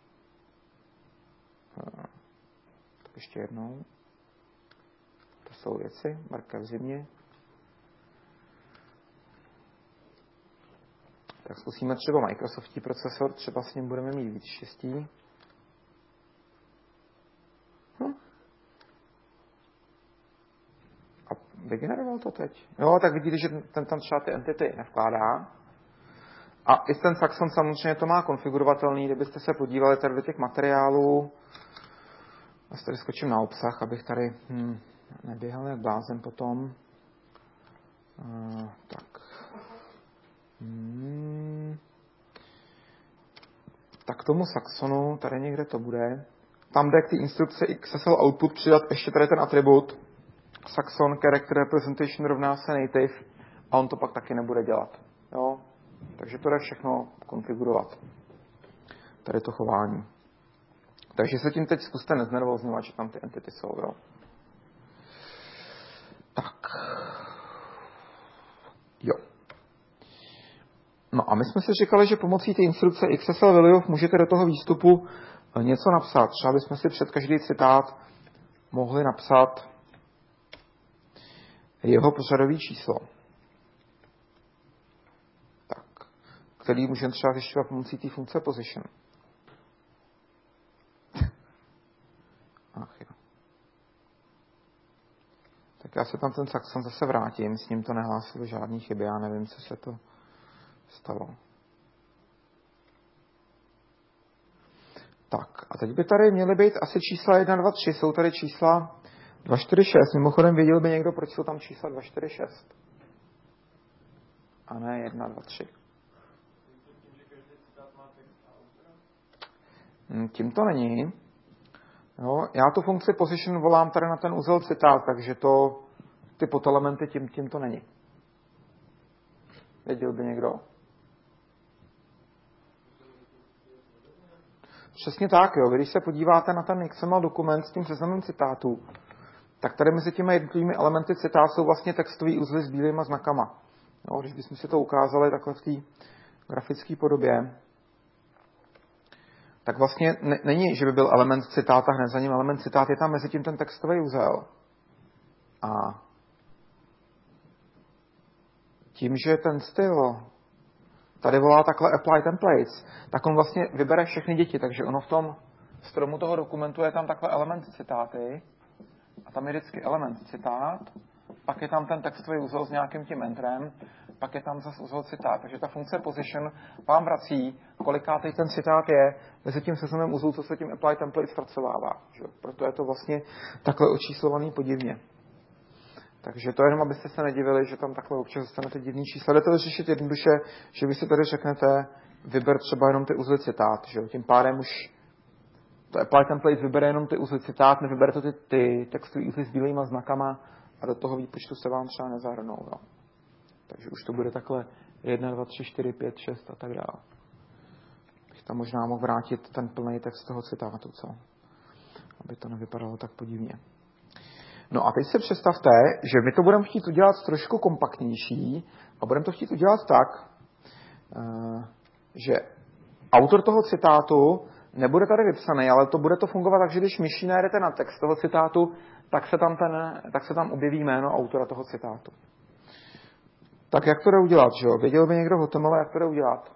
Tak ještě jednou. To jsou věci, markev v zimě. Tak zkusíme třeba Microsoftí procesor, třeba s ním budeme mít víc štěstí. A vygeneroval to teď. Jo, tak vidíte, že ten tam třeba ty entity nevkládá. A i ten Saxon samozřejmě to má konfigurovatelný, kdybyste se podívali tady do těch materiálů. Já tady skočím na obsah, abych tady neběhal jak blázen potom. Tak. Tak tomu Saxonu, tady někde to bude. Tam jde k té instrukce XSL output přidat ještě tady ten atribut. Saxon character representation rovná se native a on to pak taky nebude dělat. Jo? Takže to jde všechno konfigurovat. Tady to chování. Takže se tím teď zkuste neznervózňovat, že tam ty entity jsou. Jo? Tak. Jo. No a my jsme si říkali, že pomocí té instrukce XSL value můžete do toho výstupu něco napsat. Třeba bychom si před každý citát mohli napsat jeho pořadové číslo. Tak. Který můžeme třeba zjišťovat pomocí té funkce position. Ach jo. Tak já se tam ten Saxon zase vrátím, s ním to nehlásilo žádný chyby, já nevím, co se to stalo. Tak, a teď by tady měly být asi čísla 1, 2, 3, jsou tady čísla 2, 4, 6. Mimochodem věděl by někdo, proč jsou tam čísla 2, 4, 6. A ne 1, 2, 3. Tím to není. Jo, já tu funkci position volám tady na ten uzel citát, takže to, ty podelementy tím to není. Věděl by někdo? Přesně tak, jo. Když se podíváte na ten XML dokument s tím seznamem citátů, tak tady mezi těmi jednotlivými elementy citát jsou vlastně textový uzly s bílýma znakama. Jo, když bychom si to ukázali takhle v té grafické podobě, tak vlastně není, že by byl element citát a hned za ním element citát, je tam mezi tím ten textový uzel. A tím, že ten styl tady volá takhle apply templates, tak on vlastně vybere všechny děti, takže ono v tom stromu toho dokumentu je tam takhle element citáty a tam je vždycky element citát, pak je tam ten textový uzel s nějakým tím entrem, pak je tam zase uzel citát. Takže ta funkce position vám vrací, kolikátej ten citát je mezi tím seznamem uzlů, co se tím apply template zpracovává. Že? Proto je to vlastně takhle očíslovaný podivně. Takže to jenom, abyste se nedivili, že tam takhle občas dostanete divný čísla. Jde to řešit jednoduše, že vy si tady řeknete, vyber třeba jenom ty uzly citát. Že? Tím pádem už to apply template vybere jenom ty uzly citát, nevybere to ty textový uzly s bílýma znakama a do toho výpočtu se vám třeba nezahrnou. Jo? Takže už to bude takhle 1, 2, 3, 4, 5, 6 a tak dále. Bych tam možná mohl vrátit ten plný text toho citátu, co? Aby to nevypadalo tak podivně. No a teď se představte, že my to budeme chtít udělat trošku kompaktnější a budeme to chtít udělat tak, že autor toho citátu nebude tady vypsaný, ale to bude to fungovat tak, že když myší najedete na text toho citátu, tak se tam objeví jméno autora toho citátu. Tak jak to jde udělat, že jo? Věděl by někdo v HTML, jak to jde udělat?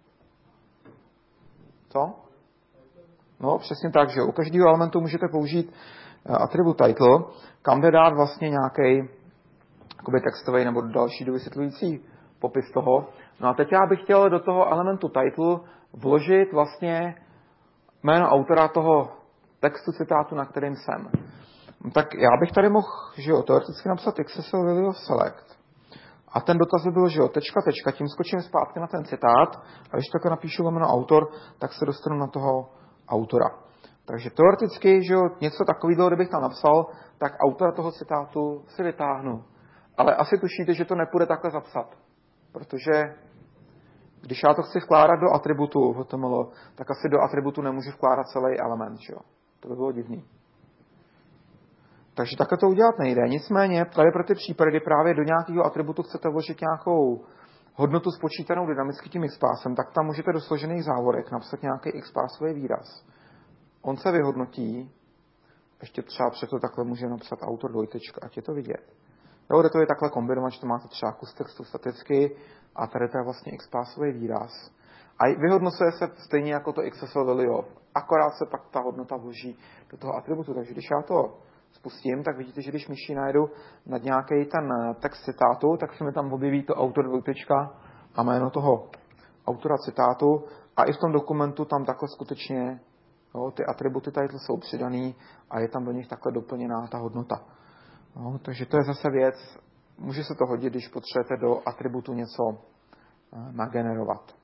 Co? No, přesně tak, že jo? U každého elementu můžete použít atribut title, kam jde dát vlastně nějaký textový nebo další dovysvětlující popis toho. No a teď já bych chtěl do toho elementu title vložit vlastně jméno autora toho textu citátu, na kterým jsem. Tak já bych tady mohl, že jo, teoreticky napsat XSL value of select. A ten dotaz by byl, že jo, tečka, tím skočím zpátky na ten citát a když takhle napíšu jméno autor, tak se dostanu na toho autora. Takže teoreticky, že jo, něco takového, kdybych tam napsal, tak autora toho citátu si vytáhnu. Ale asi tušíte, že to nepůjde takhle zapsat. Protože když já to chci vkládat do atributu v HTML, tak asi do atributu nemůžu vkládat celý element, že jo. To by bylo divný. Takže takhle to udělat nejde. Nicméně, tady pro ty případy, kdy právě do nějakého atributu chcete vložit nějakou hodnotu spočítanou dynamicky tím xpassem, tak tam můžete do složených závorek napsat nějaký xpassový výraz. On se vyhodnotí, ještě třeba před to takhle může napsat autor dvojtečka, ať je to vidět. Jo, jde to je takhle kombinovat, že to máte třeba kus textu staticky, a tady to je vlastně xpásový výraz. A vyhodnocuje se stejně jako to XSL value, akorát se pak ta hodnota vloží do toho atributu. Takže když já to spustím, tak vidíte, že když myší najdu nad nějaký ten text citátu, tak se mi tam objeví to autor dvojtečka a jméno toho autora citátu a i v tom dokumentu tam takhle skutečně ty atributy title jsou přidaný a je tam do nich takhle doplněná ta hodnota. Takže to je zase věc, může se to hodit, když potřebujete do atributu něco nagenerovat.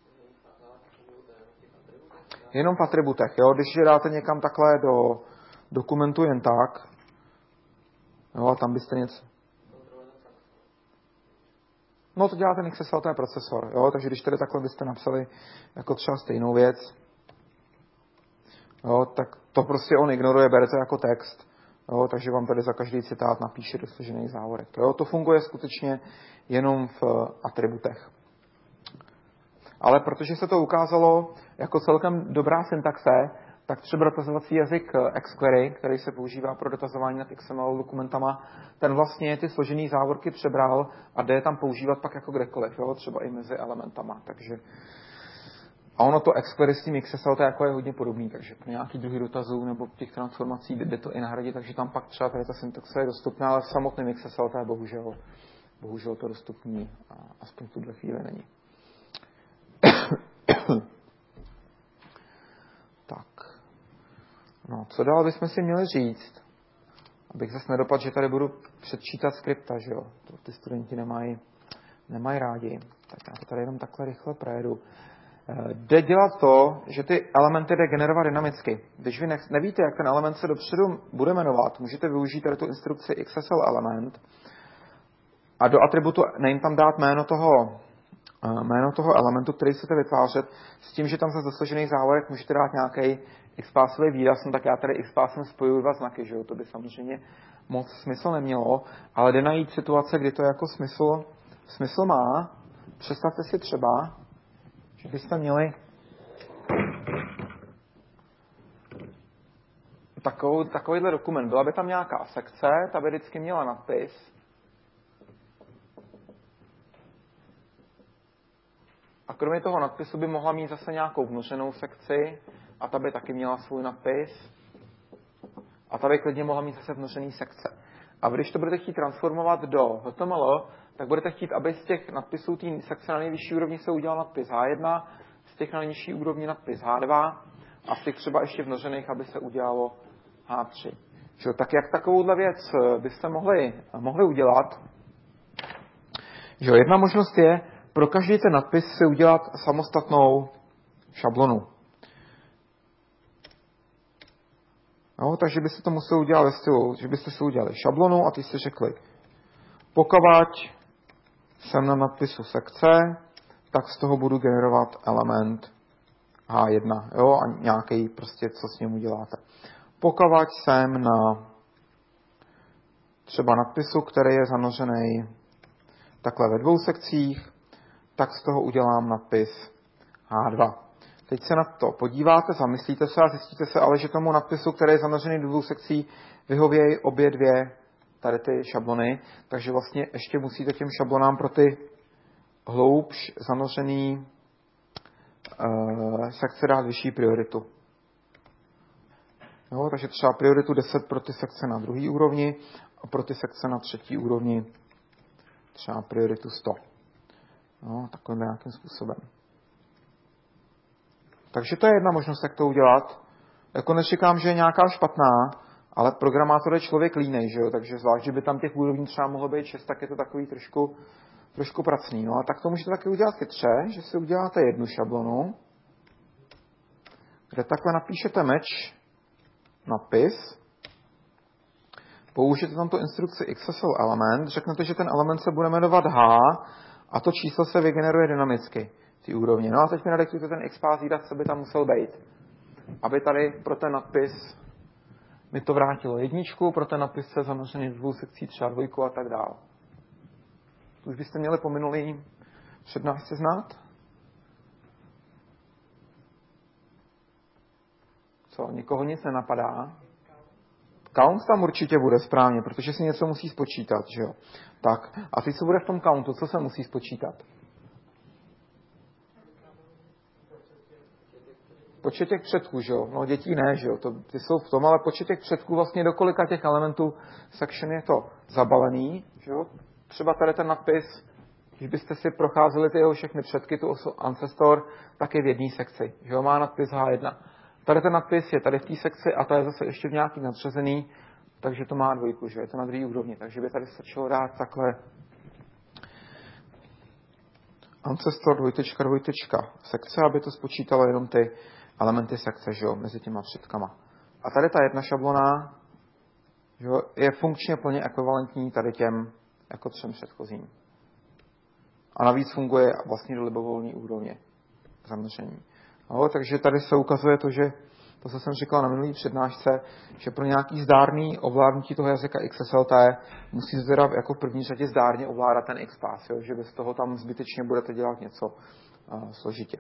Jenom v atributech, jo? Když je dáte někam takhle do dokumentu jen tak, jo, a tam byste něco... No to dělá ten XSL, to je procesor, jo? Takže když tady takhle byste napsali jako třeba stejnou věc, jo, tak to prostě on ignoruje, bere to jako text, jo? Takže vám tady za každý citát napíše do složených závorek. To funguje skutečně jenom v atributech. Ale protože se to ukázalo jako celkem dobrá syntaxe, tak třeba datazovací jazyk xQuery, který se používá pro datazování nad XML dokumentama, ten vlastně ty složené závorky přebral a jde je tam používat pak jako kdekoliv, jo? Třeba i mezi elementama. Takže... A ono to xQuery s tím XSL to jako je hodně podobný, takže pro nějaký druhý dotazů nebo těch transformací jde to i nahradit, takže tam pak třeba tady ta syntaxe je dostupná, ale v samotném XSL to je bohužel to dostupný a aspoň v tuhle chvíli není. Tak. No, co dál bychom si měli říct? Abych zase nedopadl, že tady budu předčítat skripta, že jo? To ty studenti nemají rádi. Tak já to tady jenom takhle rychle projedu. Jde dělat to, že ty elementy jde generovat dynamicky. Když vy nevíte, jak ten element se dopředu bude jmenovat, můžete využít tady tu instrukci XSL element a do atributu name tam dát jméno toho elementu, který chcete vytvářet, s tím, že tam se zasložených závorek můžete dát nějaký xpásový výraz, no tak já tady xpásem spojuju dva znaky, že jo? To by samozřejmě moc smysl nemělo, ale jde najít situace, kdy to jako smysl má. Představte si třeba, že byste měli takovýhle dokument. Byla by tam nějaká sekce, ta by vždycky měla nadpis. A kromě toho nadpisu by mohla mít zase nějakou vnuřenou sekci a ta by taky měla svůj nadpis. A ta by klidně mohla mít zase vnuřený sekce. A když to budete chtít transformovat do HTML, tak budete chtít, aby z těch nadpisů té sekce na nejvyšší úrovni se udělal nadpis H1, z těch na nejnižší úrovni nadpis H2 a z těch třeba ještě vnořených, aby se udělalo H3. Tak jak takovouhle věc byste mohli udělat? Jedna možnost je pro každý ten nadpis si udělat samostatnou šablonu. No, takže byste to museli udělat ve stylu, že byste si udělali šablonu a ty jste řekli, pokud jsem na nadpisu sekce, tak z toho budu generovat element H1, jo, a nějaký prostě, co s ním uděláte. Pokud jsem na třeba nadpisu, který je zanořený takhle ve dvou sekcích, tak z toho udělám nadpis H2. Teď se na to podíváte, zamyslíte se a zjistíte se ale, že tomu nadpisu, který je zanořený do dvou sekcí, vyhovějí obě dvě tady ty šablony, takže vlastně ještě musíte těm šablonám pro ty hloubš zanořený sekce dát vyšší prioritu. Jo, takže třeba prioritu 10 pro ty sekce na druhé úrovni a pro ty sekce na třetí úrovni třeba prioritu 100. No, takhle nějakým způsobem. Takže to je jedna možnost, jak to udělat. Jako neříkám, že je nějaká špatná, ale programátor je člověk línej, že jo? Takže zvlášť, že by tam těch úrovní třeba mohlo být 6, tak je to takový trošku pracný. No a tak to můžete taky udělat chytře, že si uděláte jednu šablonu, kde takhle napíšete match nadpis, použijete tam tu instrukci XSL element, řeknete, že ten element se bude jmenovat H a to číslo se vygeneruje dynamicky, ty úrovně. No a teď mi nadiktujte ten XPath výraz, co by tam musel být. Aby tady pro ten nadpis mi to vrátilo 1, pro ten nadpis se zanořený v dvou sekcí třeba 2 a tak dál. To už byste měli po minulý přednášce znát? Co, nikoho nic nenapadá? Count tam určitě bude správně, protože si něco musí spočítat, že jo? Tak, a teď co bude v tom countu? Co se musí spočítat? počet těch předků, že jo? No dětí ne, že jo? Ty jsou v tom, ale počet těch předků vlastně do kolika těch elementů section je to zabalený, že jo? Třeba tady ten nadpis, když byste si procházeli ty jeho všechny předky, tu ancestor, tak je v jedné sekci, že jo? Má nadpis H1. Tady ten nadpis je tady v té sekci a to je zase ještě v nějaký nadřazený, takže to má dvojku, že je to na druhé úrovni, takže by tady stačilo dát takhle ancestor dvojtečka sekce, aby to spočítalo jenom ty elementy sekce, že jo, mezi těma předkama. A tady ta jedna šablona, že jo, je funkčně plně ekvivalentní tady těm jako 3 předchozím. A navíc funguje vlastně do libovolné úrovně zaměření. No, takže tady se ukazuje to, že to, co jsem říkal na minulý přednášce, že pro nějaký zdárný ovládnutí toho jazyka XSLT musí teda jako v první řadě zdárně ovládat ten XPath, jo? Že bez toho tam zbytečně budete dělat něco složitě.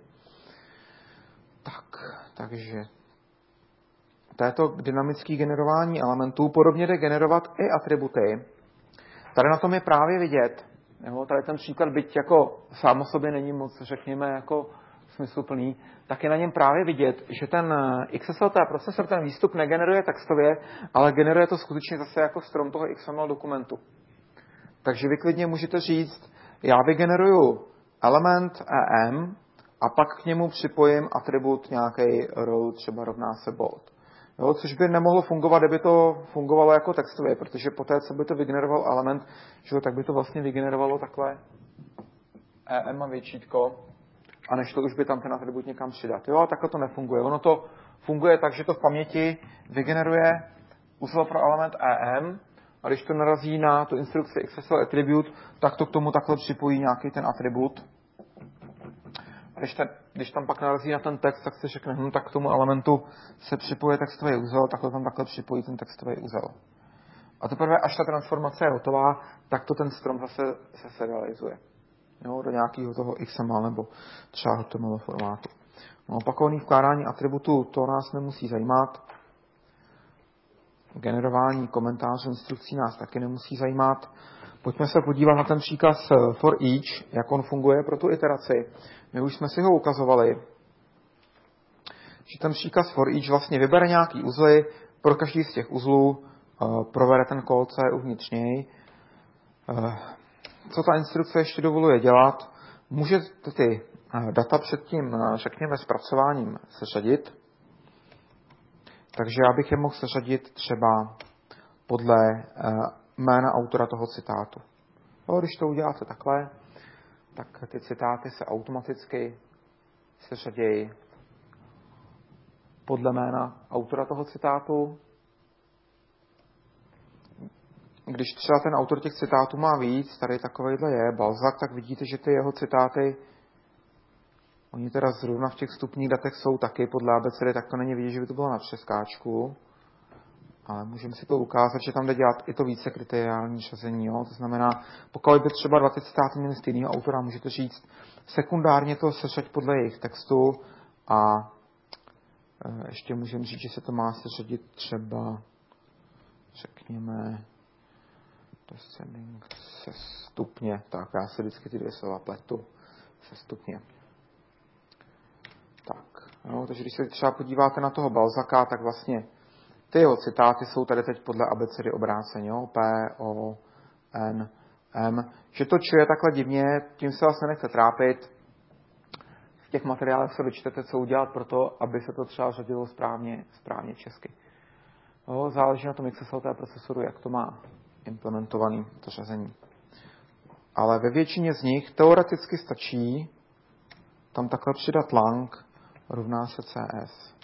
Takže to je to dynamické generování elementů. Podobně jde generovat i atributy. Tady na tom je právě vidět, jo? Tady ten příklad, byť jako sám o sobě není moc, řekněme, jako smysluplný, tak je na něm právě vidět, že ten XSLT procesor ten výstup negeneruje textově, ale generuje to skutečně zase jako strom toho XML dokumentu. Takže vy klidně můžete říct, já vygeneruju element EM a pak k němu připojím atribut nějaký row, třeba rovná se bold. Jo, což by nemohlo fungovat, kdyby to fungovalo jako textově, protože poté, co by to vygeneroval element, že, tak by to vlastně vygenerovalo takhle EM a většítko, a nešlo už by tam ten atribut někam přidat. Jo, takhle to nefunguje. Ono to funguje tak, že to v paměti vygeneruje uzel pro element EM a když to narazí na tu instrukci XSL attribute, tak to k tomu takhle připojí nějaký ten atribut. A když tam pak narazí na ten text, tak se řekne, tak k tomu elementu se připoje textový uzel, takhle tam takhle připojí ten textový uzel. A teprve, až ta transformace je hotová, tak to ten strom zase se serializuje. Jo, do nějakého toho XML nebo třeba HTML formátu. No, opakované vkládání atributů, to nás nemusí zajímat. Generování komentářů instrukcí nás taky nemusí zajímat. Pojďme se podívat na ten příkaz for each, jak on funguje pro tu iteraci. My už jsme si ho ukazovali, že ten příkaz for each vlastně vybere nějaký uzly, pro každý z těch uzlů provede ten kód, co je uvnitř něj. Co ta instrukce ještě dovoluje dělat? Můžete ty data před tím, řekněme, zpracováním seřadit. Takže já bych je mohl seřadit třeba podle jména autora toho citátu. No, když to uděláte takhle, tak ty citáty se automaticky seřadějí podle jména autora toho citátu. Když třeba ten autor těch citátů má víc, tady takovejhle je Balzac, tak vidíte, že ty jeho citáty, oni teda zrovna v těch vstupních datech jsou taky podle abecedy, tak to není vidět, že by to bylo na přeskáčku. Ale můžeme si to ukázat, že tam jde dělat i to více kriteriální řazení. Jo? To znamená, pokud by třeba 2 citáty měly stejného autora, můžete říct sekundárně to seřadit podle jejich textu a ještě můžeme říct, že se to má seřadit třeba, řekněme, descending se stupně. Tak, já se vždycky ty 2 slova pletu se stupně. Tak, no, takže když se třeba podíváte na toho Balzaca, tak vlastně ty jeho citáty jsou tady teď podle abecedy obráceně, jo? P, O, N, M. Že to čuje takhle divně, tím se vlastně nechce trápit. V těch materiálech se vyčtete, co udělat pro to, aby se to třeba řadilo správně česky. Jo? Záleží na tom XSLT procesoru, jak to má implementovaný to řazení. Ale ve většině z nich teoreticky stačí tam takhle přidat lang rovná se CS.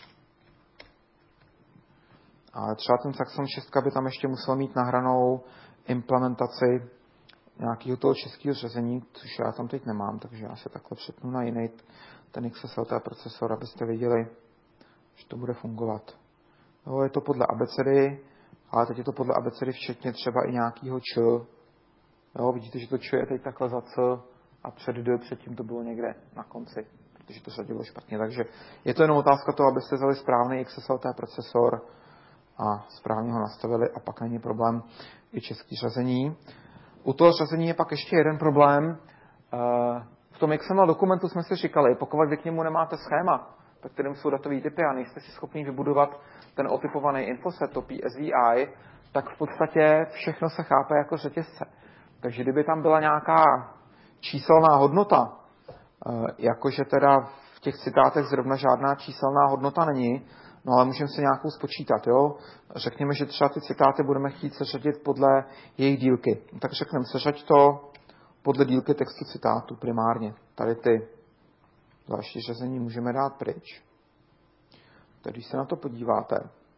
Ale třeba ten Saxon 6 by tam ještě musel mít nahranou implementaci nějakého toho českého řazení, což já tam teď nemám, takže já se takhle přepnu na jiný ten XSLT procesor, abyste viděli, že to bude fungovat. Jo, je to podle abecedy, ale teď je to podle abecedy včetně třeba i nějakého č. Jo, vidíte, že to č je teď takhle za c a předtím to bylo někde na konci, protože to řadilo špatně. Takže je to jenom otázka toho, abyste vzali správný XSLT procesor a správně ho nastavili a pak není problém i český řazení. U toho řazení je pak ještě jeden problém. V tom XML dokumentu jsme si říkali, pokud vy k němu nemáte schéma, ve kterém jsou datové typy a nejste si schopni vybudovat ten otypovaný infoset, to PSVI, tak v podstatě všechno se chápe jako řetězce. Takže kdyby tam byla nějaká číselná hodnota, jakože teda v těch citátech zrovna žádná číselná hodnota není, no ale můžeme si nějakou spočítat, jo? Řekněme, že třeba ty citáty budeme chtít seřadit podle jejich dílky. Tak řekneme, seřaď to podle dílky textu citátu primárně. Tady ty další řazení můžeme dát pryč. Tak když se na to podíváte,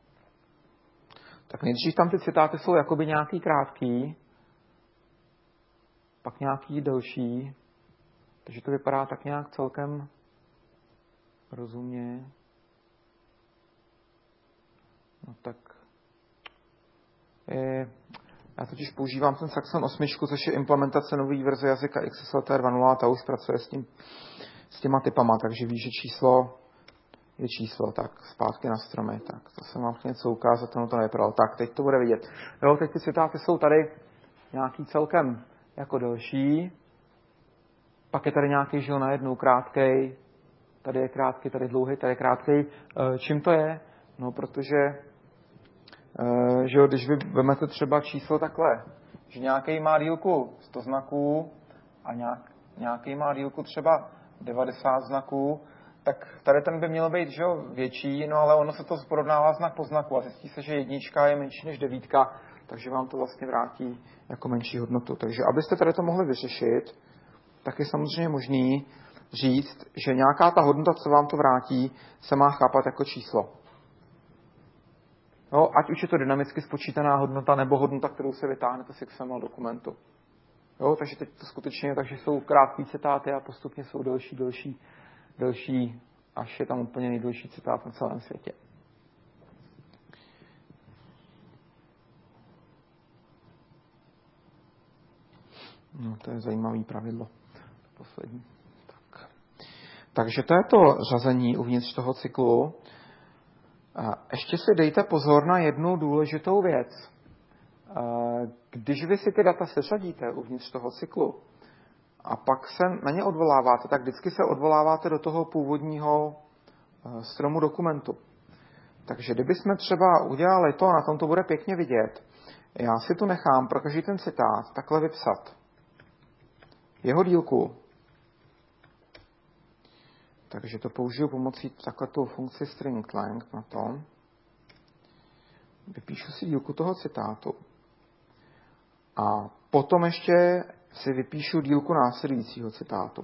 tak nejdřív tam ty citáty jsou jakoby nějaký krátký, pak nějaký delší, takže to vypadá tak nějak celkem rozumně. No tak já totiž používám ten Saxon 8, což je implementace nový verze jazyka XSLT 2.0 a ta už pracuje s těma typama, takže ví, že číslo je číslo, tak zpátky na stromy, tak to jsem vám chtěl něco ukázat, ono to nevypadalo. Tak, teď to bude vidět. Jo, teď ty citáty jsou tady nějaký celkem jako delší, pak je tady nějaký, že jo, najednou krátkej, tady je krátký, tady dlouhý, tady je krátký. Čím to je? No, protože že jo, když vy vezmete třeba číslo takhle, že nějaký má dílku 100 znaků a nějaký má dílku třeba 90 znaků, tak tady ten by měl být, že jo, větší, no ale ono se to porovnává znak po znaku a zjistí se, že jednička je menší než 9, takže vám to vlastně vrátí jako menší hodnotu. Takže abyste tady to mohli vyřešit, tak je samozřejmě možný říct, že nějaká ta hodnota, co vám to vrátí, se má chápat jako číslo. No, ať už je to dynamicky spočítaná hodnota, nebo hodnota, kterou se vytáhnete z XML dokumentu. Jo, takže teď to skutečně je tak, že jsou krátké citáty a postupně jsou delší, až je tam úplně nejdelší citát na celém světě. No, to je zajímavý pravidlo. Poslední. Takže to je to řazení uvnitř toho cyklu. Ještě si dejte pozor na jednu důležitou věc. Když vy si ty data seřadíte uvnitř toho cyklu a pak se na ně odvoláváte, tak vždycky se odvoláváte do toho původního stromu dokumentu. Takže kdybychom třeba udělali to, na tom to bude pěkně vidět, já si tu nechám pro každý ten citát takhle vypsat jeho dílku. Takže to použiju pomocí takhle tu funkci string length na to. Vypíšu si dílku toho citátu. A potom ještě si vypíšu dílku následujícího citátu.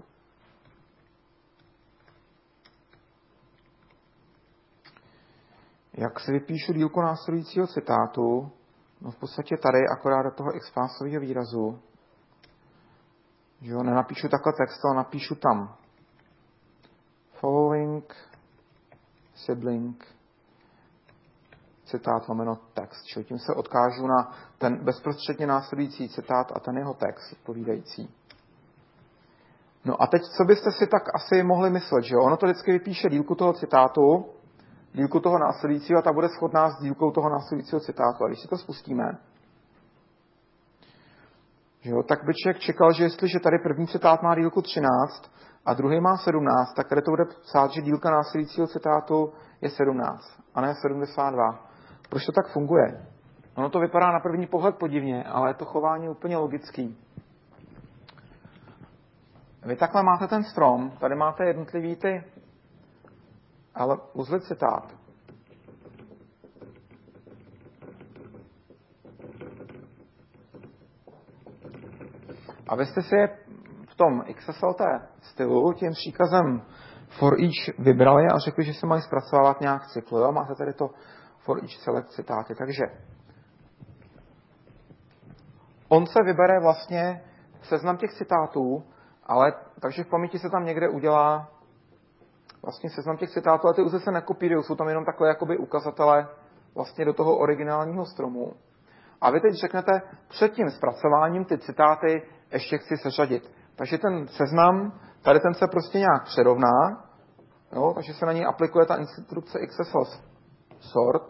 Jak si vypíšu dílku následujícího citátu? No v podstatě tady akorát do toho xpásového výrazu. Že jo, nenapíšu takhle text, ale napíšu tam following sibling citát lomeno text. Čili tím se odkážu na ten bezprostředně následující citát a ten jeho text odpovídající. No a teď, co byste si tak asi mohli myslet, že jo? Ono to vždycky vypíše dílku toho citátu, dílku toho následujícího a ta bude shodná s dílkou toho následujícího citátu. A když si to spustíme, že jo, tak by člověk čekal, že jestliže tady první citát má dílku 13 a druhý má 17, tak tady to bude psát, že dílka následujícího citátu je 17 a ne 72. Proč to tak funguje? Ono to vypadá na první pohled podivně, ale je to chování úplně logický. Vy takhle máte ten strom, tady máte jednotlivý ty uzly citát. A vy jste si je v tom XSLT stylu tím příkazem for each vybrali a řekli, že se mají zpracovávat nějak v cyklu. Jo? Máte tady to for each select citáty. Takže on se vybere vlastně seznam těch citátů, ale takže v paměti se tam někde udělá vlastně seznam těch citátů, ale ty uzly se nekopírují, jsou tam jenom takové jakoby ukazatele vlastně do toho originálního stromu. A vy teď řeknete, před tím zpracováním ty citáty ještě chci seřadit. Takže ten seznam, tady ten se prostě nějak přerovná, jo, takže se na něj aplikuje ta instrukce XSL sort.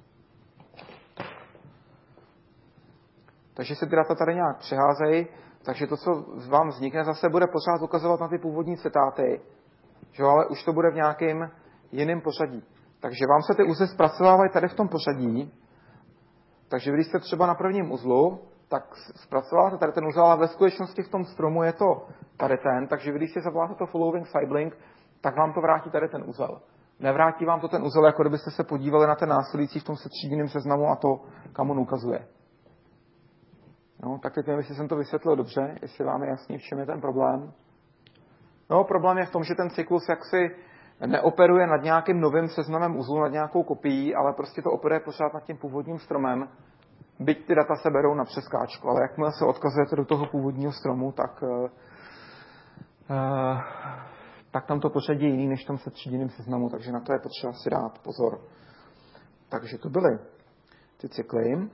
Takže se ty data tady nějak přeházejí, takže to, co vám vznikne, zase bude pořád ukazovat na ty původní citáty, že jo, ale už to bude v jiném pořadí. Takže vám se ty uzly zpracovávají tady v tom pořadí. Takže když jste třeba na prvním uzlu, tak zpracováte tady ten uzel, ale ve skutečnosti v tom stromu je to tady ten, takže když si zavoláte to following sidelink, tak vám to vrátí tady ten uzel. Nevrátí vám to ten uzel, jako kdybyste se podívali na ten následující v tom setřídiném seznamu a to, kam on ukazuje. No, tak teď nevím, jestli jsem to vysvětlil dobře, jestli vám je jasný, v čem je ten problém. No, problém je v tom, že ten cyklus jaksi neoperuje nad nějakým novým seznamem uzlů, nad nějakou kopií, ale prostě to operuje pořád nad tím původním stromem, byť ty data se berou na přeskáčku, ale jakmile se odkazujete do toho původního stromu, tak tam to pořadí je jiný než v tom setřídiném seznamu, takže na to je potřeba si dát pozor. Takže to byly ty cykly.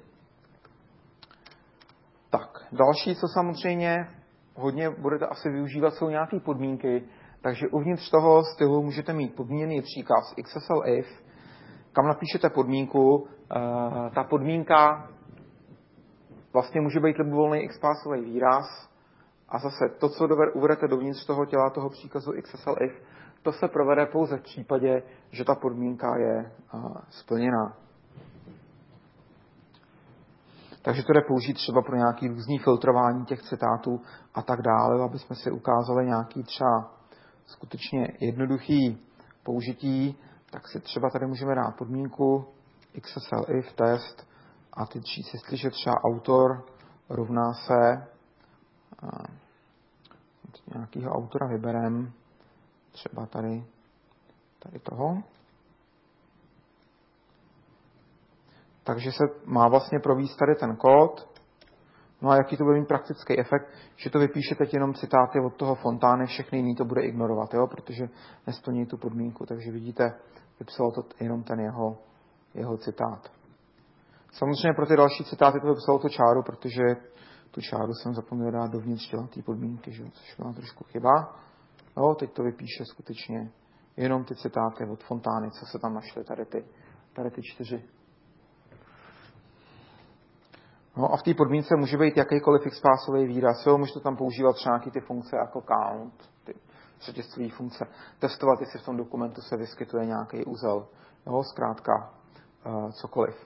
Tak, další, co samozřejmě hodně budete asi využívat, jsou nějaké podmínky, takže uvnitř toho stylu můžete mít podmíněný příkaz XSL if, kam napíšete podmínku, ta podmínka vlastně může být libovolný XPathový výraz a zase to, co uvedete dovnitř toho těla toho příkazu XSL if, to se provede pouze v případě, že ta podmínka je splněná. Takže to jde použít třeba pro nějaké různé filtrování těch citátů a tak dále, aby jsme si ukázali nějaký třeba skutečně jednoduchý použití, tak si třeba tady můžeme dát podmínku XSL if test a teď říct, jestliže třeba autor rovná se, nějakého autora vybereme, třeba tady toho. Takže se má vlastně provést tady ten kód. No a jaký to bude mít praktický efekt, že to vypíše teď jenom citáty od toho Fontány, všechny jiný to bude ignorovat, jo? Protože nesplní tu podmínku. Takže vidíte, vypsalo to jenom ten jeho citát. Samozřejmě pro ty další citáty to vypsalo tu čáru, protože tu čáru jsem zapomněl dát dovnitř té podmínky, že? Což byla trošku chyba. No, teď to vypíše skutečně jenom ty citáty od Fontány, co se tam našly, tady ty 4. No a v té podmínce může být jakýkoliv XPathový výraz. Jo? Můžete tam používat třeba nějaké ty funkce jako count, ty řetězcové funkce. Testovat, jestli v tom dokumentu se vyskytuje nějaký uzel. Jo? Zkrátka cokoliv.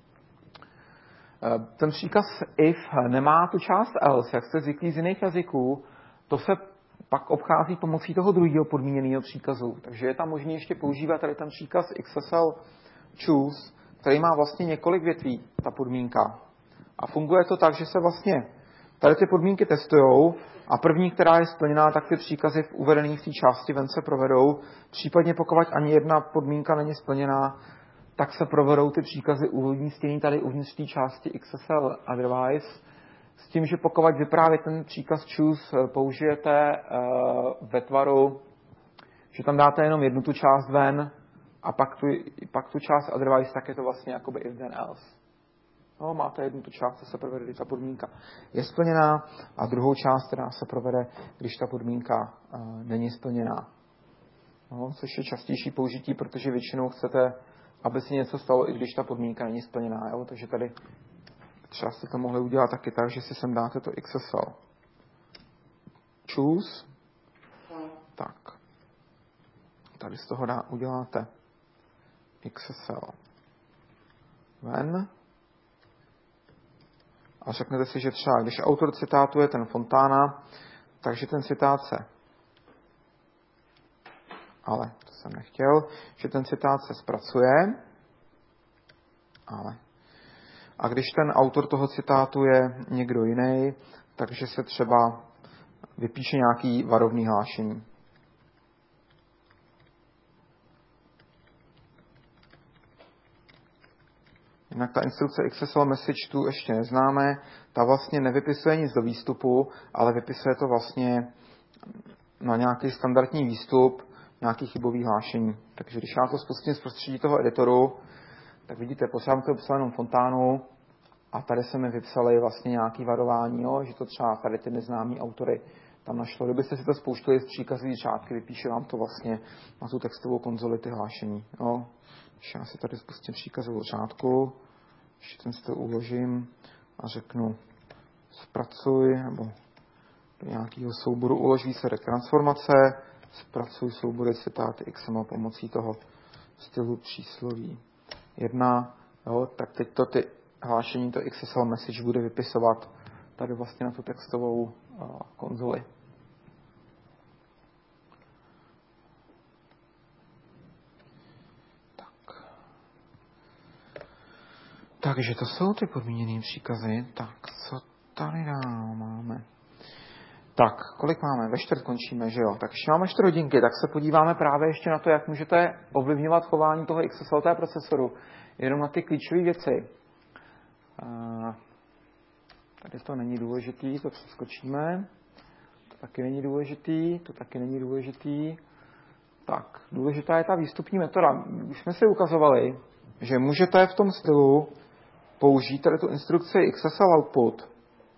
Ten příkaz if nemá tu část else, jak jste zvyklí z jiných jazyků, to se pak obchází pomocí toho druhého podmíněného příkazu. Takže je tam možné ještě používat tady ten příkaz XSL choose, který má vlastně několik větví, ta podmínka. A funguje to tak, že se vlastně tady ty podmínky testujou a první, která je splněná, tak ty příkazy uvedené v té části ven se provedou. Případně pokud ani jedna podmínka není splněná, tak se provedou ty příkazy umístěný tady uvnitř té části XSL advice. S tím, že pokud vy právě ten příkaz choose použijete ve tvaru, že tam dáte jenom jednu tu část ven a pak tu část advice, tak je to vlastně jakoby if then else. No, máte jednu tu část, co se provede, když ta podmínka je splněná, a druhou část, která se provede, když ta podmínka není splněná. No, což je častější použití, protože většinou chcete, aby se něco stalo, i když ta podmínka není splněná. Jo? Takže tady třeba jste to mohli udělat taky tak, že si sem dáte to XSL choose. Tak. Tady z toho uděláte XSL when. A řeknete si, že třeba, když autor citátu je ten Fontána, takže ten citát ale to jsem nechtěl, že ten citát se zpracuje, a když ten autor toho citátu je někdo jiný, takže se třeba vypíše nějaký varovný hlášení. Jinak ta instrukce XSL message tu ještě neznáme, ta vlastně nevypisuje nic do výstupu, ale vypisuje to vlastně na nějaký standardní výstup, nějaký chybový hlášení. Takže když já to spustím z prostředí toho editoru, tak vidíte, posledně to vypsal jenom Fontánu a tady se mi vypsaly vlastně nějaké varování, jo, že to třeba tady ty neznámí autory tam našlo. Kdybyste si to spouštili z příkazové řádky, vypíše vám to vlastně na tu textovou konzoli ty hlášení. Jo. Když já si tady spustím příkazovou řádku, ještě ten styl uložím a řeknu zpracuj, nebo do nějakého souboru ulož výsledek transformace, zpracuj soubory citáty XML pomocí toho stylu přísloví. 1, jo, tak teď to ty hlášení, to XSL message bude vypisovat tady vlastně na tu textovou konzoli. Takže to jsou ty podmíněné příkazy. Tak, co tady dál máme? Tak, kolik máme? Ve čtvrt končíme, že jo? Tak ještě máme 4 hodinky, tak se podíváme právě ještě na to, jak můžete ovlivňovat chování toho XSLT procesoru. Jenom na ty klíčové věci. Tady to není důležitý, to přeskočíme. To taky není důležitý, to taky není důležitý. Tak, důležitá je ta výstupní metoda. Už jsme si ukazovali, že můžete v tom stylu použít tady tu instrukci XSL output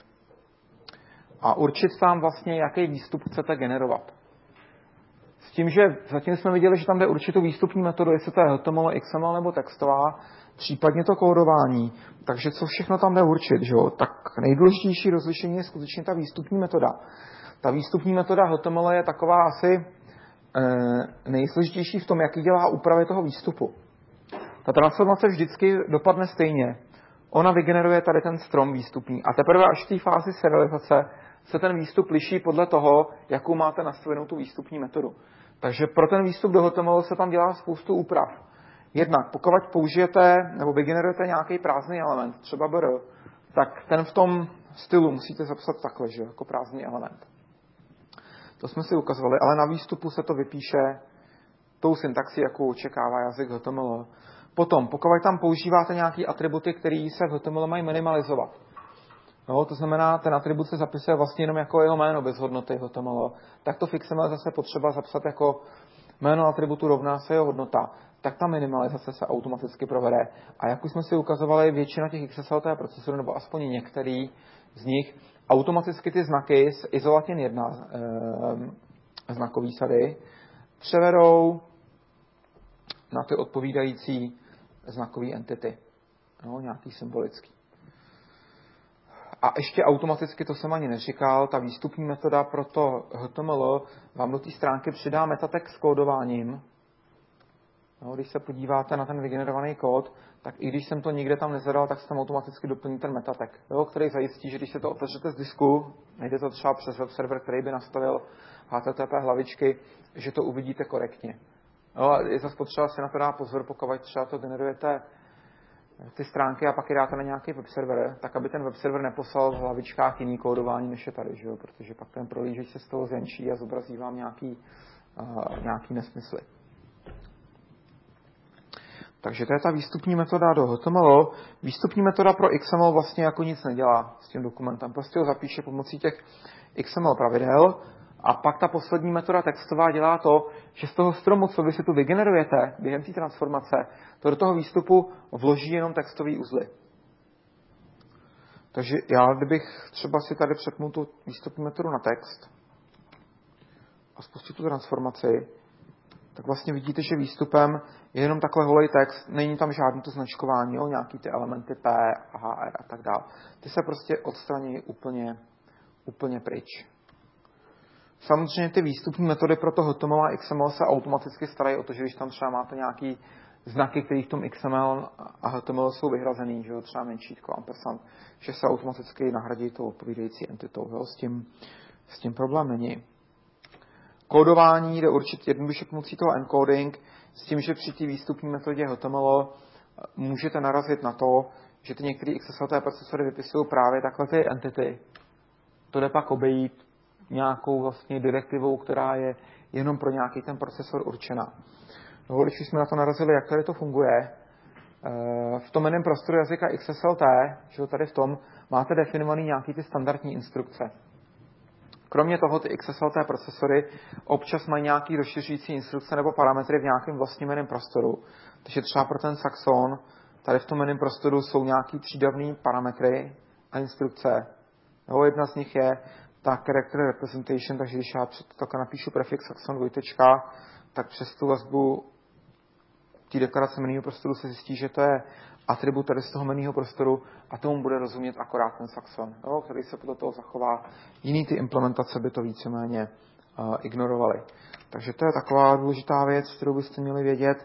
a určit tam vlastně, jaký výstup chcete generovat. S tím, že zatím jsme viděli, že tam jde určitou výstupní metodu, jestli to je HTML, XML nebo textová, případně to kódování. Takže co všechno tam jde určit, že jo? Tak nejdůležitější rozlišení je skutečně ta výstupní metoda. Ta výstupní metoda HTML je taková asi nejsložitější v tom, jaký dělá úpravy toho výstupu. Ta transformace vždycky dopadne stejně. Ona vygeneruje tady ten strom výstupní a teprve až v té fázi serializace se ten výstup liší podle toho, jakou máte nastavenou tu výstupní metodu. Takže pro ten výstup do HTML se tam dělá spoustu úprav. Jednak pokud použijete nebo vygenerujete nějaký prázdný element, třeba BR, tak ten v tom stylu musíte zapsat takhle, že jako prázdný element. To jsme si ukazovali, ale na výstupu se to vypíše tou syntaxí, jakou očekává jazyk HTML. Potom, pokud tam používáte nějaké atributy, které se v HTML mají minimalizovat. No, to znamená, ten atribut se zapisuje vlastně jenom jako jeho jméno bez hodnoty HTML. Tak to v XML zase potřeba zapsat jako jméno atributu rovná se jeho hodnota. Tak ta minimalizace se automaticky provede. A jak už jsme si ukazovali, většina těch XSLT procesorů, nebo aspoň některý z nich, automaticky ty znaky z izolatin 1 znakový sady převedou na ty odpovídající znakové entity. No, nějaký symbolický. A ještě automaticky, to jsem ani neříkal, ta výstupní metoda pro to HTML vám do té stránky přidá metatext s kódováním. No, když se podíváte na ten vygenerovaný kód, tak i když jsem to nikde tam nezadal, tak se tam automaticky doplní ten metatext, který zajistí, že když se to otevřete z disku, nejde to třeba přes web server, který by nastavil HTTP hlavičky, že to uvidíte korektně. No, je zase potřeba si na to dát pozor, pokud třeba to generujete ty stránky a pak je dáte na nějaký web server, tak aby ten web server neposlal v hlavičkách jiný kódování, než je tady, že jo? Protože pak ten prolížeč se z toho zjenčí a zobrazí vám nějaký nesmysly. Takže to je ta výstupní metoda do HTML. Výstupní metoda pro XML vlastně jako nic nedělá s tím dokumentem. Prostě ho zapíše pomocí těch XML pravidel a pak ta poslední metoda textová dělá to, že z toho stromu, co vy si tu vygenerujete během té transformace, to do toho výstupu vloží jenom textový uzly. Takže já, kdybych třeba si tady přepnul tu výstupní metodu na text a spustil tu transformaci, tak vlastně vidíte, že výstupem je jenom takhle holej text, není tam žádný to značkování, jo, nějaký ty elementy P, HR a tak dále. Ty se prostě odstraní úplně pryč. Samozřejmě ty výstupní metody pro to HTML a XML se automaticky starají o to, že když tam třeba máte nějaký znaky, které v tom XML a HTML jsou vyhrazený, že jo, třeba menšítko, ampersand, že se automaticky nahradí tou odpovídající entitou. Jo, s tím problém není. Kódování jde určitě jednoduše pomocí toho encoding, s tím, že při té výstupní metodě HTML můžete narazit na to, že ty některé XSLT procesory vypisují právě takhle ty entity. To jde pak obejít nějakou vlastně direktivou, která je jenom pro nějaký ten procesor určená. No, když jsme na to narazili, jak tady to funguje, v tom jiném prostoru jazyka XSLT, že tady v tom, máte definovaný nějaký ty standardní instrukce. Kromě toho ty XSLT procesory občas mají nějaký rozšiřující instrukce nebo parametry v nějakém vlastním jiném prostoru. Takže třeba pro ten Saxon, tady v tom jiném prostoru jsou nějaký přídavný parametry a instrukce. No, jedna z nich je ta character representation, takže když já takhle napíšu prefix Saxon 2, tak přes tu vazbu té deklarace menního prostoru se zjistí, že to je atribut tady z toho menního prostoru a tomu bude rozumět akorát ten Saxon, jo, který se podle toho zachová. Jiný ty implementace by to víceméně ignorovaly. Takže to je taková důležitá věc, kterou byste měli vědět.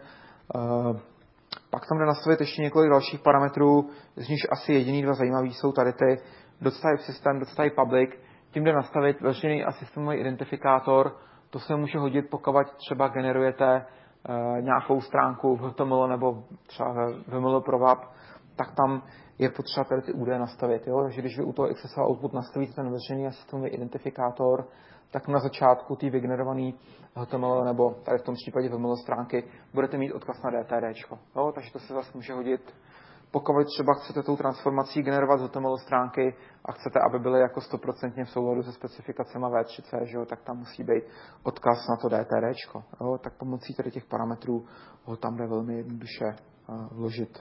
Pak tam jde nastavit ještě několik dalších parametrů, z nich asi jediný dva zajímavý jsou tady ty .type system, .type public. Tím jde nastavit veřejný a systémový identifikátor. To se může hodit, pokud třeba generujete nějakou stránku v HTML nebo třeba v ML pro web, tak tam je potřeba tady ty údaje nastavit. Jo? Takže když vy u toho XSL output nastavíte ten veřejný a systémový identifikátor, tak na začátku té vygenerované HTML nebo tady v tom případě VML stránky budete mít odkaz na DTD. Jo? Takže to se zase může hodit. Pokud třeba chcete tou transformací generovat HTML stránky a chcete, aby byly jako 100% v souladu se specifikacemi V3C, že jo, tak tam musí být odkaz na to DTD. Jo? Tak pomocí tady těch parametrů ho tam jde velmi jednoduše vložit.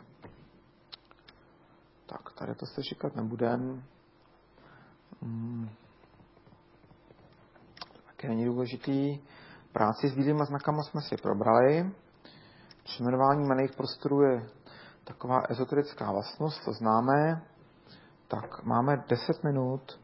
Tak, tady to se říkat nebudem. Taky není důležitý. Práci s bílýma znakama jsme si probrali. Přejmenování jmenných prostorů je taková ezoterická vlastnost, to známe. Tak, máme 10 minut.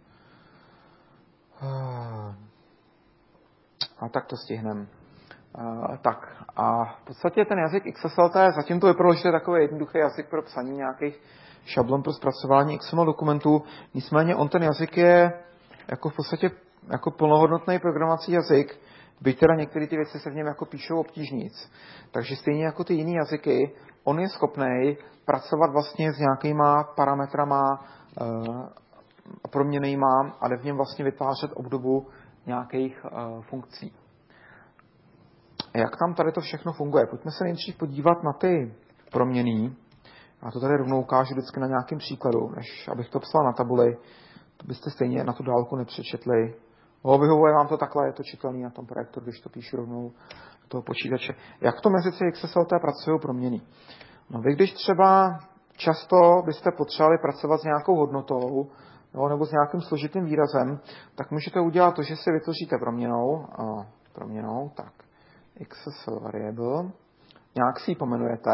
A tak to stihneme. Tak, a v podstatě ten jazyk XSLT, zatím to vypadalo, že to je takový jednoduchý jazyk pro psaní nějakých šablon pro zpracování XML dokumentů. Nicméně on ten jazyk je jako v podstatě jako plnohodnotný programovací jazyk, byť teda některé ty věci se v něm jako píšou obtížnic. Takže stejně jako ty jiné jazyky, on je schopný pracovat vlastně s nějakýma parametrama proměnnýma a jde v něm vlastně vytvářet obdobu nějakých funkcí. Jak tam tady to všechno funguje? Pojďme se nejdřív podívat na ty proměnný. Já to tady rovnou ukážu vždycky na nějakém příkladu, než abych to psal na tabuli. To byste stejně na tu dálku nepřečetli. Vyhovuje vám to takhle, je to čitelný na tom projektoru, když to píšu rovnou do toho počítače. Jak v tom jazyce XSLT pracují proměnný? No vy, když třeba často byste potřebovali pracovat s nějakou hodnotou, nebo s nějakým složitým výrazem, tak můžete udělat to, že si vytvoříte proměnnou, tak XSL variable, nějak si ji pomenujete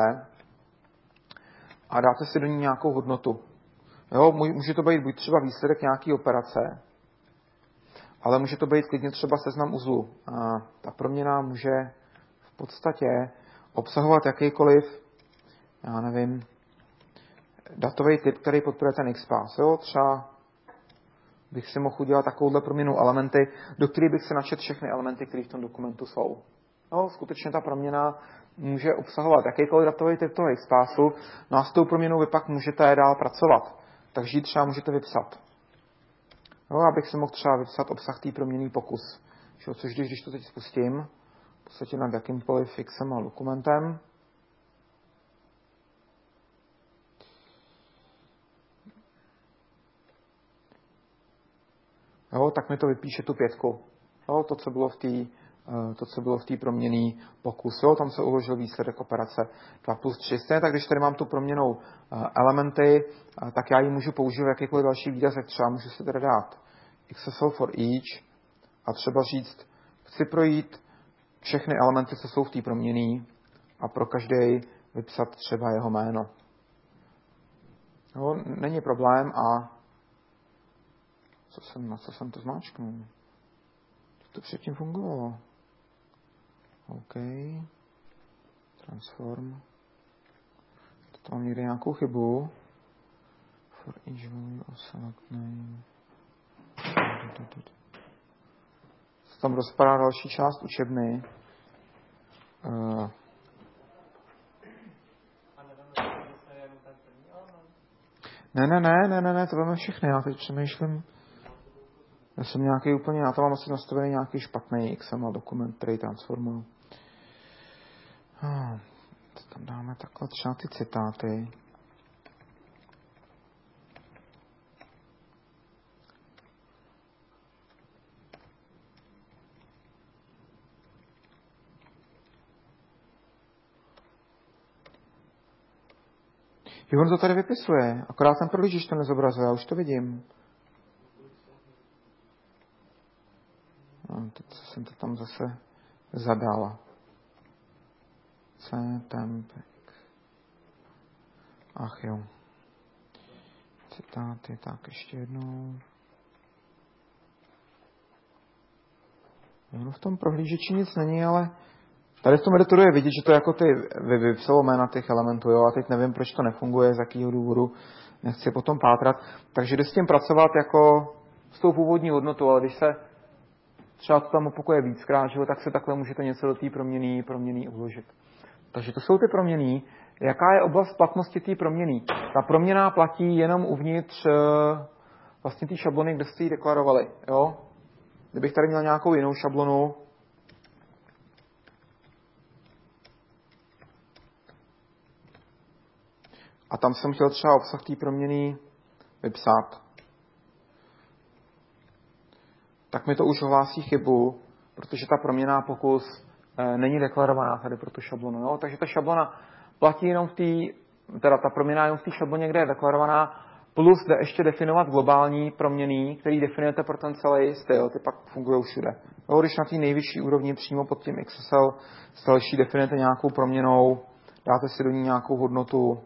a dáte si do ní nějakou hodnotu. Jo, může to být buď třeba výsledek nějaké operace, ale může to být klidně třeba seznam uzlu. A ta proměna může v podstatě obsahovat jakýkoliv, já nevím, datový typ, který podporuje ten XPath. Jo, třeba bych si mohl udělat takovouhle proměnu elementy, do kterých bych se načet všechny elementy, které v tom dokumentu jsou. No, skutečně ta proměna může obsahovat jakýkoliv datový typ toho XPathu, no a s tou proměnou vy pak můžete dál pracovat. Takže ji třeba můžete vypsat. No, abych si mohl třeba vypsat obsah té proměnný pokus. Což když to teď spustím, v podstatě nad jakýmkoliv XML dokumentem, jo, tak mi to vypíše tu 5. Jo, to, co bylo v té proměnný pokus. Jo, tam se uložil výsledek operace 2+3. Tak když tady mám tu proměnou elementy, tak já ji můžu použít v jakýkoliv další výrazek. Třeba můžu si tady dát XSL for each a třeba říct, chci projít všechny elementy, co jsou v té proměnný a pro každý vypsat třeba jeho jméno. Jo, není problém a na co jsem to zmáčknul? To předtím fungovalo. OK. Transform. To mám někde nějakou chybu. For each value of select name. Tam rozpadá další část učebny. Ne, to máme všechny. Já teď přemýšlím. Já jsem nějaký úplně, já tam mám asi nastavený nějaký špatný XML dokument, který transformuju. Tam dáme takhle třeba ty citáty. Jo, on to tady vypisuje, akorát ten prohlížeč to nezobrazuje, já už to vidím. Teď jsem to tam zase zadal. Tempek. Ach jo. Citáty, tak ještě jednou. V tom prohlížeči nic není, ale Tady v tom editoru je vidět, že to jako ty vypsalo jména těch elementů, jo, a teď nevím, proč to nefunguje, z jakého důvodu, nechci potom pátrat. Takže jde s tím pracovat jako s tou původní hodnotou, ale když se třeba to tam opakuje víckrát, že jo, tak se takhle můžete něco do té proměnný uložit. Takže to jsou ty proměnný. Jaká je oblast platnosti té proměnný? Ta proměnná platí jenom uvnitř vlastně té šablony, kde jste ji deklarovali. Jo? Kdybych tady měl nějakou jinou šablonu, a tam jsem chtěl třeba obsah té proměnný vypsat, tak mi to už ohlásí chybu, protože ta proměnná pokus není deklarovaná tady pro tu šablonu. Jo? Takže ta šablona platí jenom ta proměnná jenom v té šabloně, kde je deklarovaná, plus jde ještě definovat globální proměnný, který definujete pro ten celý styl, ty pak fungují všude. Jo? Když na té nejvyšší úrovni přímo pod tím XSL další definujete nějakou proměnou, dáte si do ní nějakou hodnotu,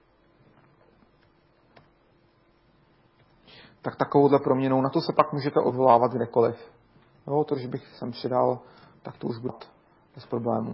tak takovouhle proměnou, na to se pak můžete odvolávat kdekoliv. Jo, to, když bych sem přidal, tak to už bude bez problému.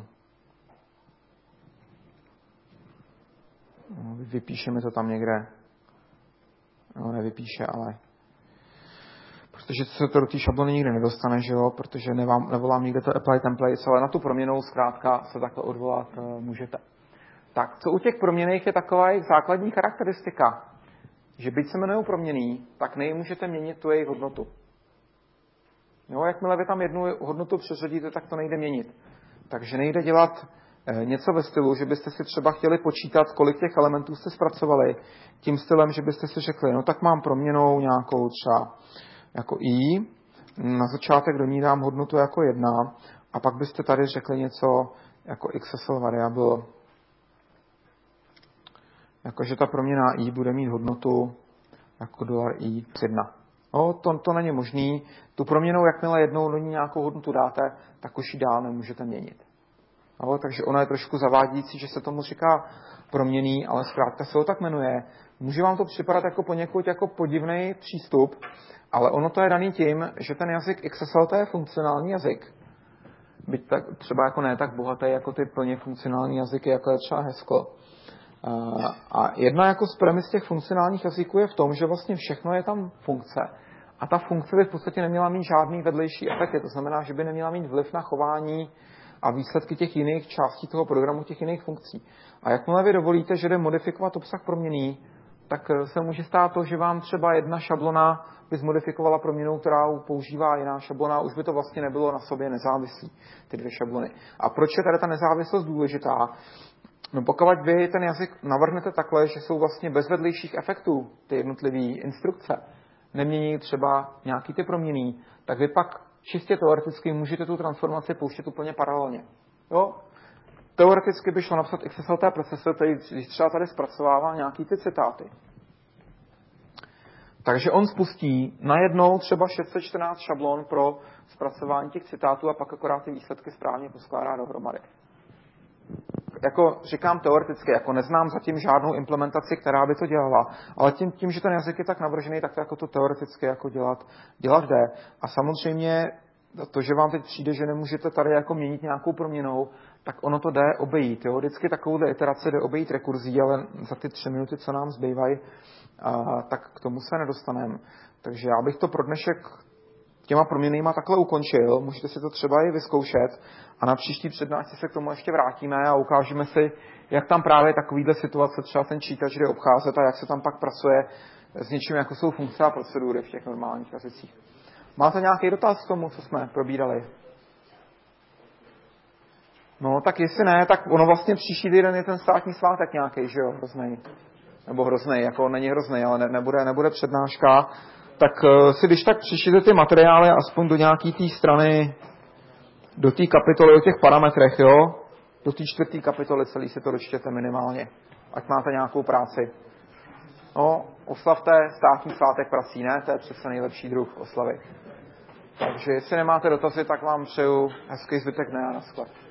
No, vypíšeme to tam někde. No, nevypíše, ale... Protože se to do té šablony nikdy nedostane, že jo? Protože nevolám nikde to apply templates, ale na tu proměnou zkrátka se takhle odvolat můžete. Tak, co u těch proměnných je taková jejich základní charakteristika, že byť se jmenují proměnný, tak nemůžete měnit tu jejich hodnotu. Jo, jakmile vy tam jednu hodnotu přeřadíte, tak to nejde měnit. Takže nejde dělat něco ve stylu, že byste si třeba chtěli počítat, kolik těch elementů jste zpracovali, tím stylem, že byste si řekli, no tak mám proměnou nějakou třeba jako i, na začátek do ní dám hodnotu jako 1 a pak byste tady řekli něco jako XSL variable, jakože ta proměná i bude mít hodnotu jako $i+1. No, to není možný. Tu proměnou, jakmile jednou do ní nějakou hodnotu dáte, tak už ji dál nemůžete měnit. No, takže ona je trošku zavádějící, že se tomu říká proměnný, ale zkrátka se ho tak jmenuje. Může vám to připadat jako poněkud jako podivný přístup, ale ono to je daný tím, že ten jazyk XSL to je funkcionální jazyk. Byť tak, třeba jako ne tak bohatý jako ty plně funkcionální jazyky, jako je třeba Haskell. A jedna jako z premis těch funkcionálních jazyků je v tom, že vlastně všechno je tam funkce. A ta funkce by v podstatě neměla mít žádný vedlejší efekty. To znamená, že by neměla mít vliv na chování a výsledky těch jiných částí toho programu, těch jiných funkcí. A jakmile vy dovolíte, že jde modifikovat obsah proměnný, tak se může stát to, že vám třeba jedna šablona by zmodifikovala proměnou, která používá jiná šablona, už by to vlastně nebylo na sobě nezávislý, ty dvě šablony. A proč je tady ta nezávislost důležitá? No pokud vy ten jazyk navrhnete takhle, že jsou vlastně bez vedlejších efektů ty jednotlivé instrukce, nemění třeba nějaký ty proměnný, tak vy pak čistě teoreticky můžete tu transformaci pouštět úplně paralelně. Jo? Teoreticky by šlo napsat XSLT procesor, který třeba tady zpracovává nějaký ty citáty. Takže on spustí najednou třeba 614 šablon pro zpracování těch citátů a pak akorát ty výsledky správně poskládá dohromady. Jako říkám teoreticky, jako neznám zatím žádnou implementaci, která by to dělala, ale tím, že ten jazyk je tak navržený, tak to jako to teoreticky jako dělat jde. A samozřejmě to, že vám teď přijde, že nemůžete tady jako měnit nějakou proměnou, tak ono to jde obejít. Jo? Vždycky takovouhle iteraci jde obejít rekurzí, ale za ty 3 minuty, co nám zbývají, tak k tomu se nedostaneme. Takže já bych to pro dnešek těma proměnnýma takhle ukončil, můžete si to třeba i vyzkoušet a na příští přednášce se k tomu ještě vrátíme a ukážeme si, jak tam právě takovýhle situace třeba ten čítač jde obcházet a jak se tam pak pracuje s něčím, jako jsou funkce a procedury v těch normálních jazycích. Máte nějaký dotaz k tomu, co jsme probírali? No, tak jestli ne, tak ono vlastně příští týden je ten státní svátek nějaký, že jo, hroznej. Nebo hroznej, jako není hroznej, ale nebude přednáška. Tak si když tak přišlijte ty materiály aspoň do nějaký té strany, do té kapitoly o těch parametrech, jo? Do té 4. kapitoly celý si to dočtěte minimálně, ať máte nějakou práci. No, oslavte státní svátek prací, ne? To je přece nejlepší druh oslavy. Takže jestli nemáte dotazy, tak vám přeju hezký zbytek dne a naschle.